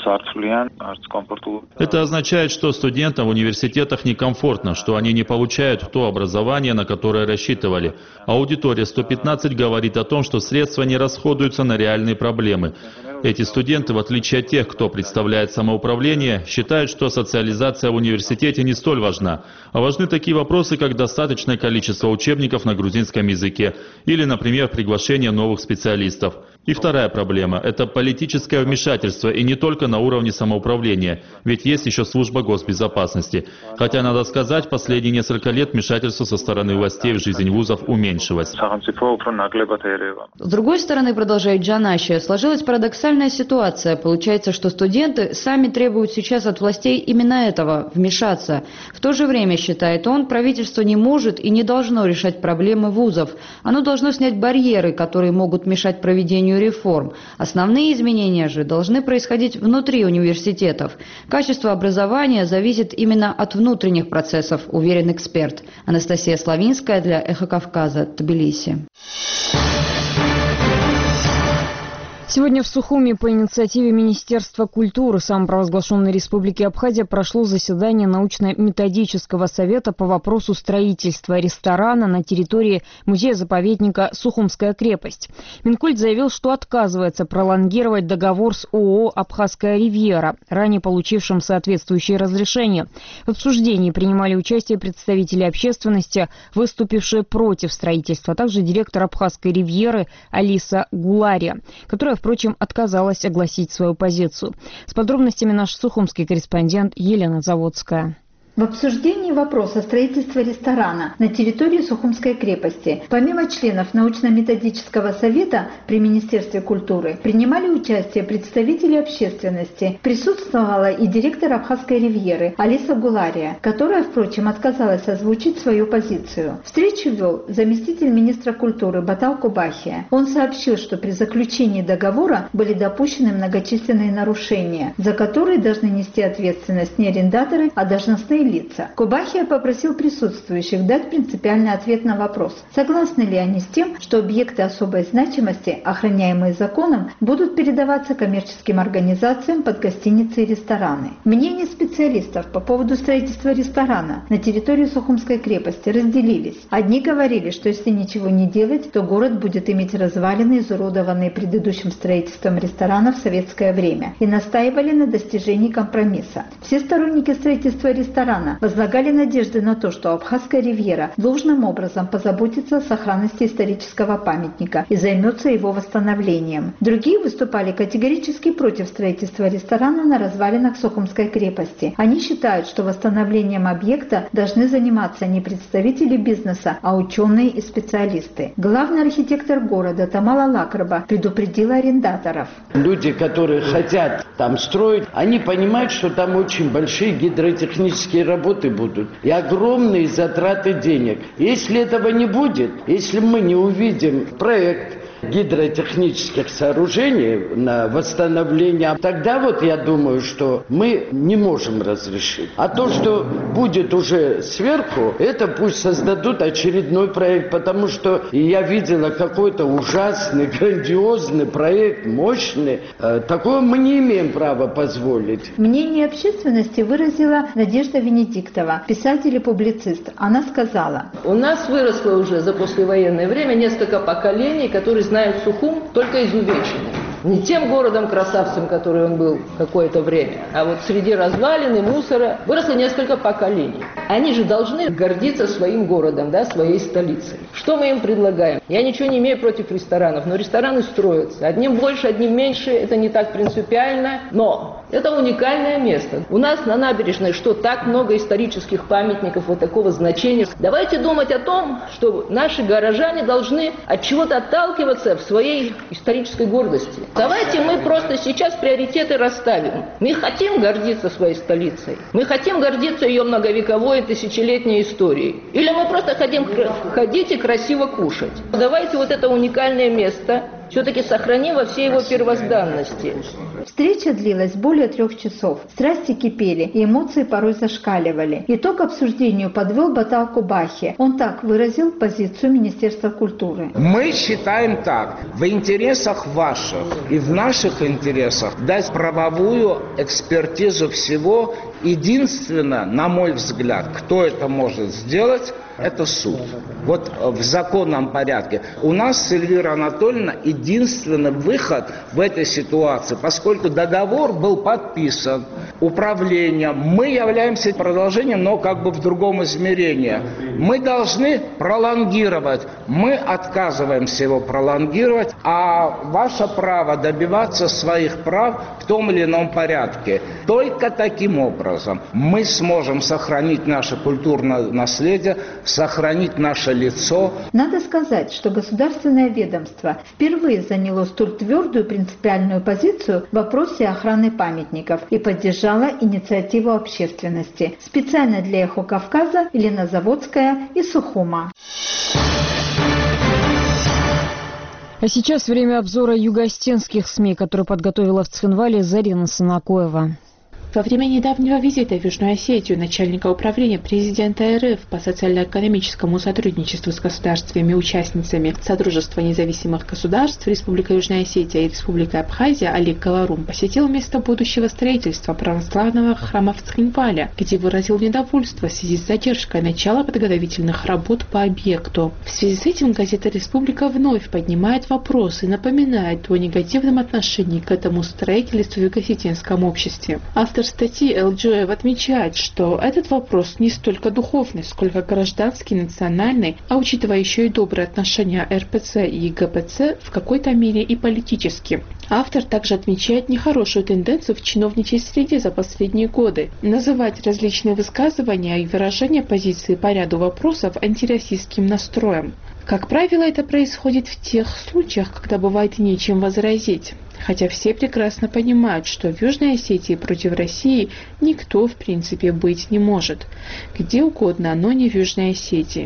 Это означает, что студентам в университетах некомфортно, что они не получают то образование, на которое рассчитывали. Аудитория 115 говорит о том, что средства не расходуются на реальные проблемы. Эти студенты студенты, в отличие от тех, кто представляет самоуправление, считают, что социализация в университете не столь важна, а важны такие вопросы, как достаточное количество учебников на грузинском языке или, например, приглашение новых специалистов. И вторая проблема – это политическое вмешательство, и не только на уровне самоуправления, ведь есть еще служба госбезопасности. Хотя, надо сказать, последние несколько лет вмешательство со стороны властей в жизнь вузов уменьшилось. С другой стороны, продолжает Джанаши, сложилась парадоксальная ситуация. Получается, что студенты сами требуют сейчас от властей именно этого – вмешаться. В то же время, считает он, правительство не может и не должно решать проблемы вузов. Оно должно снять барьеры, которые могут мешать проведению реформ. Основные изменения же должны происходить внутри университетов. Качество образования зависит именно от внутренних процессов, уверен эксперт. Анастасия Славинская для «Эхо Кавказа», Тбилиси. Сегодня в Сухуми по инициативе Министерства культуры самопровозглашенной Республики Абхазия прошло заседание научно-методического совета по вопросу строительства ресторана на территории музея-заповедника «Сухумская крепость». Минкульт заявил, что отказывается пролонгировать договор с ООО «Абхазская ривьера», ранее получившим соответствующее разрешение. В обсуждении принимали участие представители общественности, выступившие против строительства, а также директор «Абхазской ривьеры» Алиса Гулария, которая, впрочем, отказалась огласить свою позицию. С подробностями наш сухумский корреспондент Елена Заводская. В обсуждении вопроса строительства ресторана на территории Сухумской крепости, помимо членов научно-методического совета при Министерстве культуры, принимали участие представители общественности. Присутствовала и директор Абхазской ривьеры Алиса Гулария, которая, впрочем, отказалась озвучить свою позицию. Встречу вел заместитель министра культуры Батал Кубахия. Он сообщил, что при заключении договора были допущены многочисленные нарушения, за которые должны нести ответственность не арендаторы, а должностные лица. Кубахия попросил присутствующих дать принципиальный ответ на вопрос, согласны ли они с тем, что объекты особой значимости, охраняемые законом, будут передаваться коммерческим организациям под гостиницы и рестораны. Мнения специалистов по поводу строительства ресторана на территории Сухумской крепости разделились. Одни говорили, что если ничего не делать, то город будет иметь развалины, изуродованные предыдущим строительством ресторана в советское время, и настаивали на достижении компромисса. Все сторонники строительства ресторана возлагали надежды на то, что Абхазская ривьера должным образом позаботится о сохранности исторического памятника и займется его восстановлением. Другие выступали категорически против строительства ресторана на развалинах Сухумской крепости. Они считают, что восстановлением объекта должны заниматься не представители бизнеса, а ученые и специалисты. Главный архитектор города Тамала Лакраба предупредила арендаторов. Люди, которые хотят там строить, они понимают, что там очень большие гидротехнические работы будут и огромные затраты денег. Если этого не будет, если мы не увидим проект гидротехнических сооружений на восстановление, тогда вот я думаю, что мы не можем разрешить. А то, что будет уже сверху, это пусть создадут очередной проект, потому что я видела какой-то ужасный, грандиозный проект, мощный. Такое мы не имеем права позволить. Мнение общественности выразила Надежда Венедиктова, писатель и публицист. Она сказала: у нас выросло уже за послевоенное время несколько поколений, которые знают Сухум только изувеченным. Не тем городом-красавцем, который он был какое-то время, а вот среди развалин и мусора выросло несколько поколений. Они же должны гордиться своим городом, да, своей столицей. Что мы им предлагаем? Я ничего не имею против ресторанов, но рестораны строятся. Одним больше, одним меньше, это не так принципиально, но это уникальное место. У нас на набережной что, так много исторических памятников вот такого значения. Давайте думать о том, что наши горожане должны от чего-то отталкиваться в своей исторической гордости. Давайте мы просто сейчас приоритеты расставим. Мы хотим гордиться своей столицей. Мы хотим гордиться ее многовековой тысячелетней историей. Или мы просто хотим ходить и красиво кушать. Давайте вот это уникальное место все-таки сохраним во всей его первозданности. Встреча длилась более 3 часов. Страсти кипели, и эмоции порой зашкаливали. Итог обсуждению подвел Батал Кубахи. Он так выразил позицию Министерства культуры. Мы считаем так. В интересах ваших и в наших интересах дать правовую экспертизу всего. Единственно, на мой взгляд, кто это может сделать, это суд. Вот в законном порядке. У нас с Эльвирой Анатольевной единственный выход в этой ситуации, поскольку договор был подписан управлением. Мы являемся продолжением, но как бы в другом измерении. Мы должны пролонгировать. Мы отказываемся его пролонгировать, а ваше право добиваться своих прав в том или ином порядке. Только таким образом мы сможем сохранить наше культурное наследие, сохранить наше лицо. Надо сказать, что государственное ведомство впервые заняло столь твердую принципиальную позицию в вопросе охраны памятников и поддержало инициативу общественности. Специально для «Эхо Кавказа» Елена Заводская из Сухума. А сейчас время обзора юго-осетинских СМИ, которые подготовила в Цхинвале Зарина Санакоева. Во время недавнего визита в Южную Осетию начальника управления президента РФ по социально-экономическому сотрудничеству с государствами-участницами Содружества независимых государств Республика Южная Осетия и Республика Абхазия Олег Галарум посетил место будущего строительства православного храма в Цхинвале, где выразил недовольство в связи с задержкой начала подготовительных работ по объекту. В связи с этим газета «Республика» вновь поднимает вопрос и напоминает о негативном отношении к этому строительству в юго-осетинском обществе. Автор статьи Элджоев отмечает, что этот вопрос не столько духовный, сколько гражданский, национальный, а учитывая еще и добрые отношения РПЦ и ГПЦ, в какой-то мере и политический. Автор также отмечает нехорошую тенденцию в чиновничьей среде за последние годы называть различные высказывания и выражения позиции по ряду вопросов антироссийским настроем. Как правило, это происходит в тех случаях, когда бывает нечем возразить. Хотя все прекрасно понимают, что в Южной Осетии против России никто в принципе быть не может. Где угодно, но не в Южной Осетии.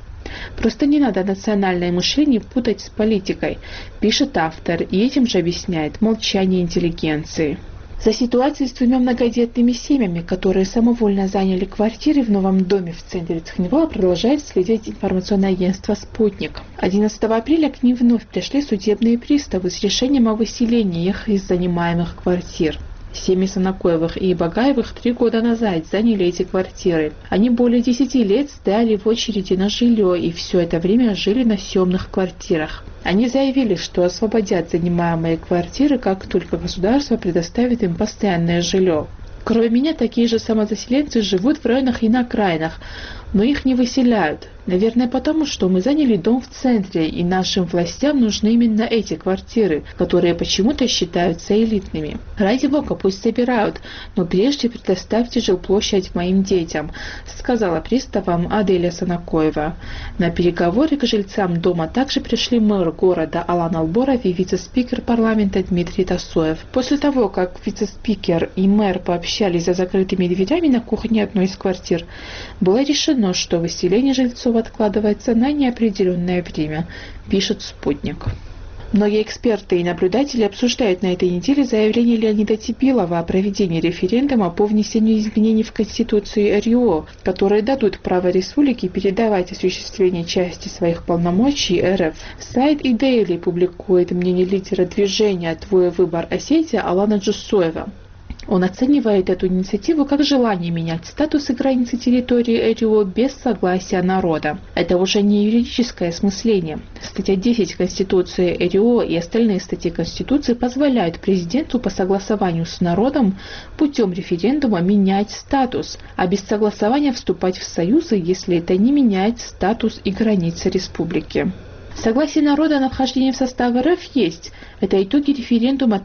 Просто не надо национальное мышление путать с политикой, пишет автор, и этим же объясняет молчание интеллигенции. За ситуацией с двумя многодетными семьями, которые самовольно заняли квартиры в новом доме в центре Цхинвала, продолжает следить информационное агентство «Спутник». 11 апреля к ним вновь пришли судебные приставы с решением о выселении их из занимаемых квартир. Семьи Санакоевых и Багаевых 3 года назад заняли эти квартиры. Они более 10 лет стояли в очереди на жилье и все это время жили на съемных квартирах. Они заявили, что освободят занимаемые квартиры, как только государство предоставит им постоянное жилье. Кроме меня, такие же самозаселенцы живут в районах и на окраинах, но их не выселяют. Наверное, потому что мы заняли дом в центре, и нашим властям нужны именно эти квартиры, которые почему-то считаются элитными. Ради бога, пусть собирают, но прежде предоставьте жилплощадь моим детям, сказала приставам Аделя Санакоева. На переговоры к жильцам дома также пришли мэр города Алан Алборов и вице-спикер парламента Дмитрий Тасоев. После того, как вице-спикер и мэр пообщались за закрытыми дверями на кухне одной из квартир, было решено, что выселение жильцов откладывается на неопределенное время, пишет «Спутник». Многие эксперты и наблюдатели обсуждают на этой неделе заявление Леонида Типилова о проведении референдума по внесению изменений в Конституцию РИО, которые дадут право республике передавать осуществление части своих полномочий РФ. Сайт «Идейли» публикует мнение лидера движения «Твой выбор Осетия» Алана Джусоева. Он оценивает эту инициативу как желание менять статус и границы территории РИО без согласия народа. Это уже не юридическое осмысление. Статья 10 Конституции РИО и остальные статьи Конституции позволяют президенту по согласованию с народом путем референдума менять статус, а без согласования вступать в союзы, если это не меняет статус и границы республики. Согласие народа на вхождение в состав РФ есть. Это итоги референдума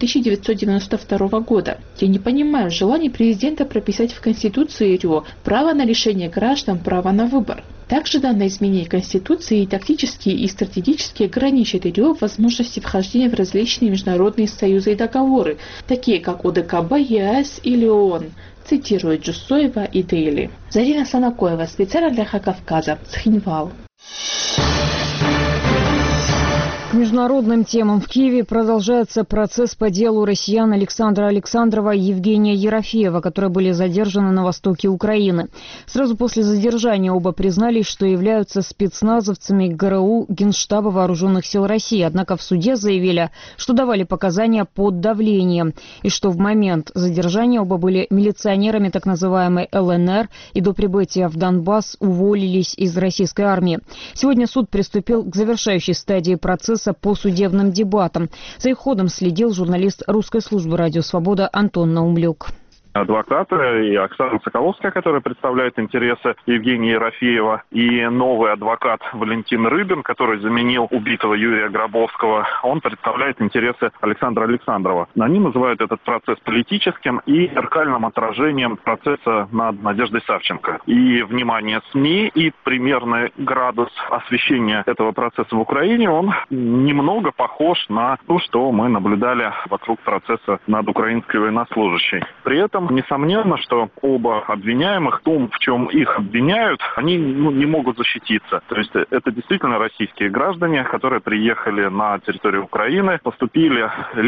1992 года. Я не понимаю желание президента прописать в Конституции РИО право на лишение граждан права на выбор. Также данное изменение Конституции и тактически и стратегически ограничит РИО возможности вхождения в различные международные союзы и договоры, такие как ОДКБ, ЕАЭС или ООН, цитирует Джусоева и Дейли. Зарина Санакоева, специально для «Эхо Кавказа», Цхинвал. К международным темам. В Киеве продолжается процесс по делу россиян Александра Александрова и Евгения Ерофеева, которые были задержаны на востоке Украины. Сразу после задержания оба признались, что являются спецназовцами ГРУ Генштаба Вооруженных сил России. Однако в суде заявили, что давали показания под давлением и что в момент задержания оба были милиционерами так называемой ЛНР и до прибытия в Донбасс уволились из российской армии. Сегодня суд приступил к завершающей стадии процесса по судебным дебатам. За их ходом следил журналист русской службы «Радио Свобода» Антон Наумлюк. Адвокаты и Оксана Соколовская, которая представляет интересы Евгения Ерофеева, и новый адвокат Валентин Рыбин, который заменил убитого Юрия Гробовского, он представляет интересы Александра Александрова. Они называют этот процесс политическим и зеркальным отражением процесса над Надеждой Савченко. И внимание СМИ, и примерный градус освещения этого процесса в Украине, он немного похож на то, что мы наблюдали вокруг процесса над украинской военнослужащей. При этом несомненно, что оба обвиняемых в том, в чем их обвиняют, они не могут защититься. То есть это действительно российские граждане, которые приехали на территорию Украины, поступили,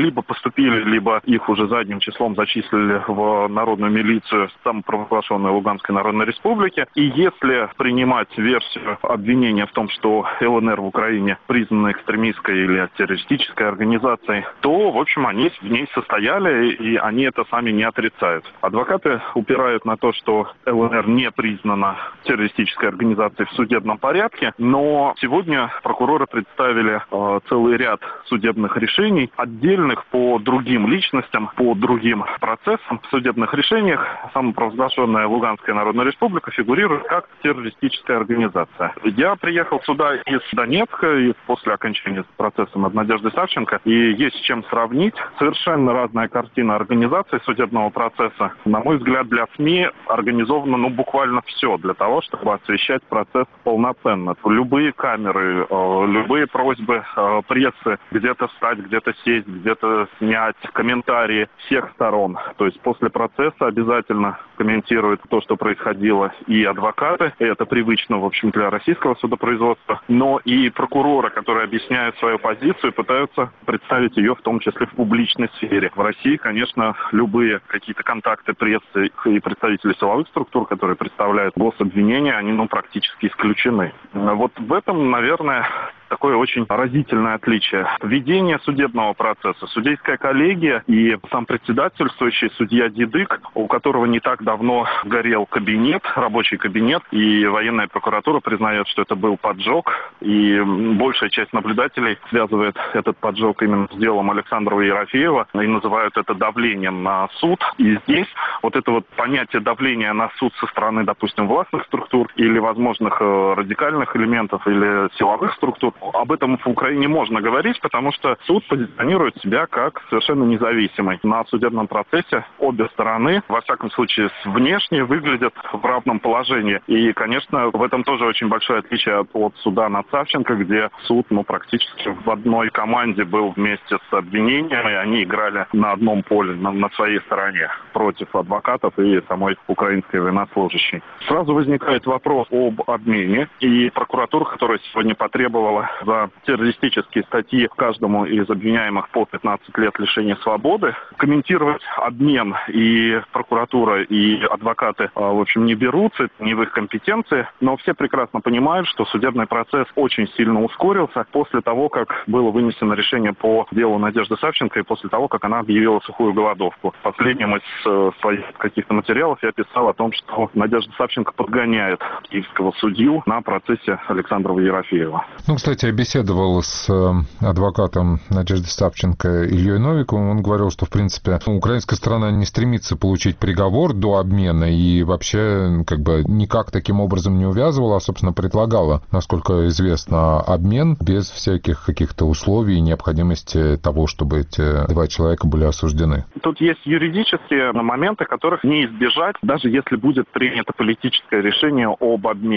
либо их уже задним числом зачислили в народную милицию самопровозглашенной Луганской Народной Республики. И если принимать версию обвинения в том, что ЛНР в Украине признана экстремистской или террористической организацией, то, в общем, они в ней состояли, и они это сами не отрицают. Адвокаты упирают на то, что ЛНР не признана террористической организацией в судебном порядке, но сегодня прокуроры представили целый ряд судебных решений, отдельных по другим личностям, по другим процессам. В судебных решениях самопровозглашенная Луганская Народная Республика фигурирует как террористическая организация. Я приехал сюда из Донецка и после окончания процесса над Надеждой Савченко, и есть с чем сравнить. Совершенно разная картина организации судебного процесса. На мой взгляд, для СМИ организовано буквально все для того, чтобы освещать процесс полноценно. Любые камеры, любые просьбы прессы где-то встать, где-то сесть, где-то снять, комментарии всех сторон. То есть после процесса обязательно комментируют то, что происходило, и адвокаты, и это привычно, в общем, для российского судопроизводства, но и прокуроры, которые объясняют свою позицию, пытаются представить ее в том числе в публичной сфере. В России, конечно, любые какие-то контакты прессы и представителей силовых структур, которые представляют гособвинения, они практически исключены. Вот в этом, наверное, такое очень разительное отличие. Ведение судебного процесса, судейская коллегия и сам председательствующий судья Дидык, у которого не так давно горел кабинет, рабочий кабинет, и военная прокуратура признает, что это был поджог, и большая часть наблюдателей связывает этот поджог именно с делом Александрова и Ерофеева и называют это давлением на суд. И здесь вот это вот понятие давления на суд со стороны, допустим, властных структур или возможных радикальных элементов или силовых структур, об этом в Украине можно говорить, потому что суд позиционирует себя как совершенно независимый. На судебном процессе обе стороны, во всяком случае, внешне выглядят в равном положении. И, конечно, в этом тоже очень большое отличие от суда над Савченко, где суд практически в одной команде был вместе с обвинением, и они играли на одном поле, на своей стороне, против адвокатов и самой украинской военнослужащей. Сразу возникает вопрос об обмене, и прокуратура, которая сегодня потребовала за террористические статьи каждому из обвиняемых по 15 лет лишения свободы, комментировать обмен и прокуратура, и адвокаты, в общем, не берутся, это не в их компетенции, но все прекрасно понимают, что судебный процесс очень сильно ускорился после того, как было вынесено решение по делу Надежды Савченко и после того, как она объявила сухую голодовку. Последним из своих каких-то материалов я писал о том, что Надежда Савченко подгоняет киевского судью на процессе Александрова и Ерофеева. Кстати, я беседовал с адвокатом Надежды Савченко Ильей Новиковым. Он говорил, что, в принципе, украинская сторона не стремится получить приговор до обмена и вообще никак таким образом не увязывала, а, собственно, предлагала, насколько известно, обмен без всяких каких-то условий и необходимости того, чтобы эти два человека были осуждены. Тут есть юридические моменты, которых не избежать, даже если будет принято политическое решение об обмене.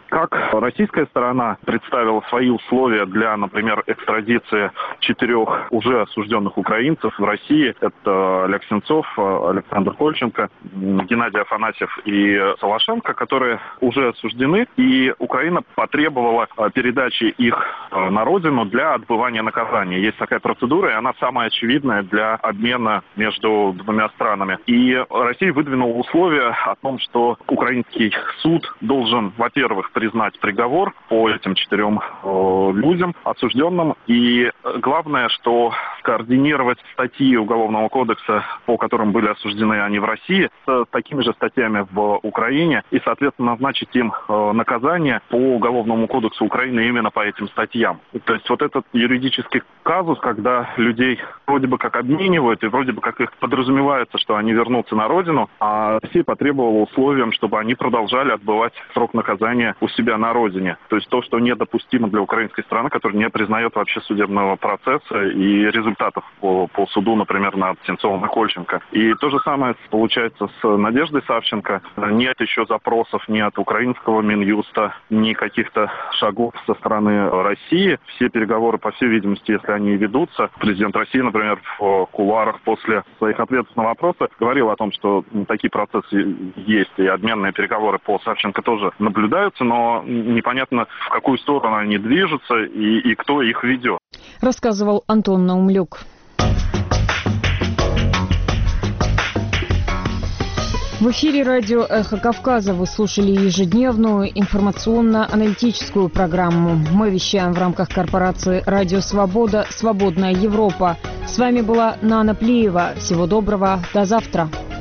Как российская сторона представила свои условия для, например, экстрадиции 4 уже осужденных украинцев в России. Это Олег Сенцов, Александр Кольченко, Геннадий Афанасьев и Солошенко, которые уже осуждены. И Украина потребовала передачи их на родину для отбывания наказания. Есть такая процедура, и она самая очевидная для обмена между двумя странами. И Россия выдвинула условия о том, что украинский суд должен, во-первых, признать приговор по этим 4 людям, осужденным. И главное, что координировать статьи Уголовного кодекса, по которым были осуждены они в России, с такими же статьями в Украине. И, соответственно, назначить им наказание по Уголовному кодексу Украины именно по этим статьям. То есть вот этот юридический казус, когда людей вроде бы как обменивают, и вроде бы как их подразумевается, что они вернутся на родину, а Россия потребовала условием, чтобы они продолжали отбывать срок наказания у себя на родине. То есть то, что недопустимо для украинской страны, которая не признает вообще судебного процесса и результатов по суду, например, над Сенцовым и Кольченко. И то же самое получается с Надеждой Савченко. Нет еще запросов ни от украинского Минюста, ни каких-то шагов со стороны России. Все переговоры, по всей видимости, если они и ведутся, президент России, например, в кулуарах после своих ответов на вопросы говорил о том, что такие процессы есть, и обменные переговоры по Савченко тоже наблюдаются, но непонятно, в какую сторону они движутся и кто их ведет. Рассказывал Антон Наумлюк. В эфире радио «Эхо Кавказа» вы слушали ежедневную информационно-аналитическую программу. Мы вещаем в рамках корпорации «Радио Свобода. Свободная Европа». С вами была Нана Плиева. Всего доброго. До завтра.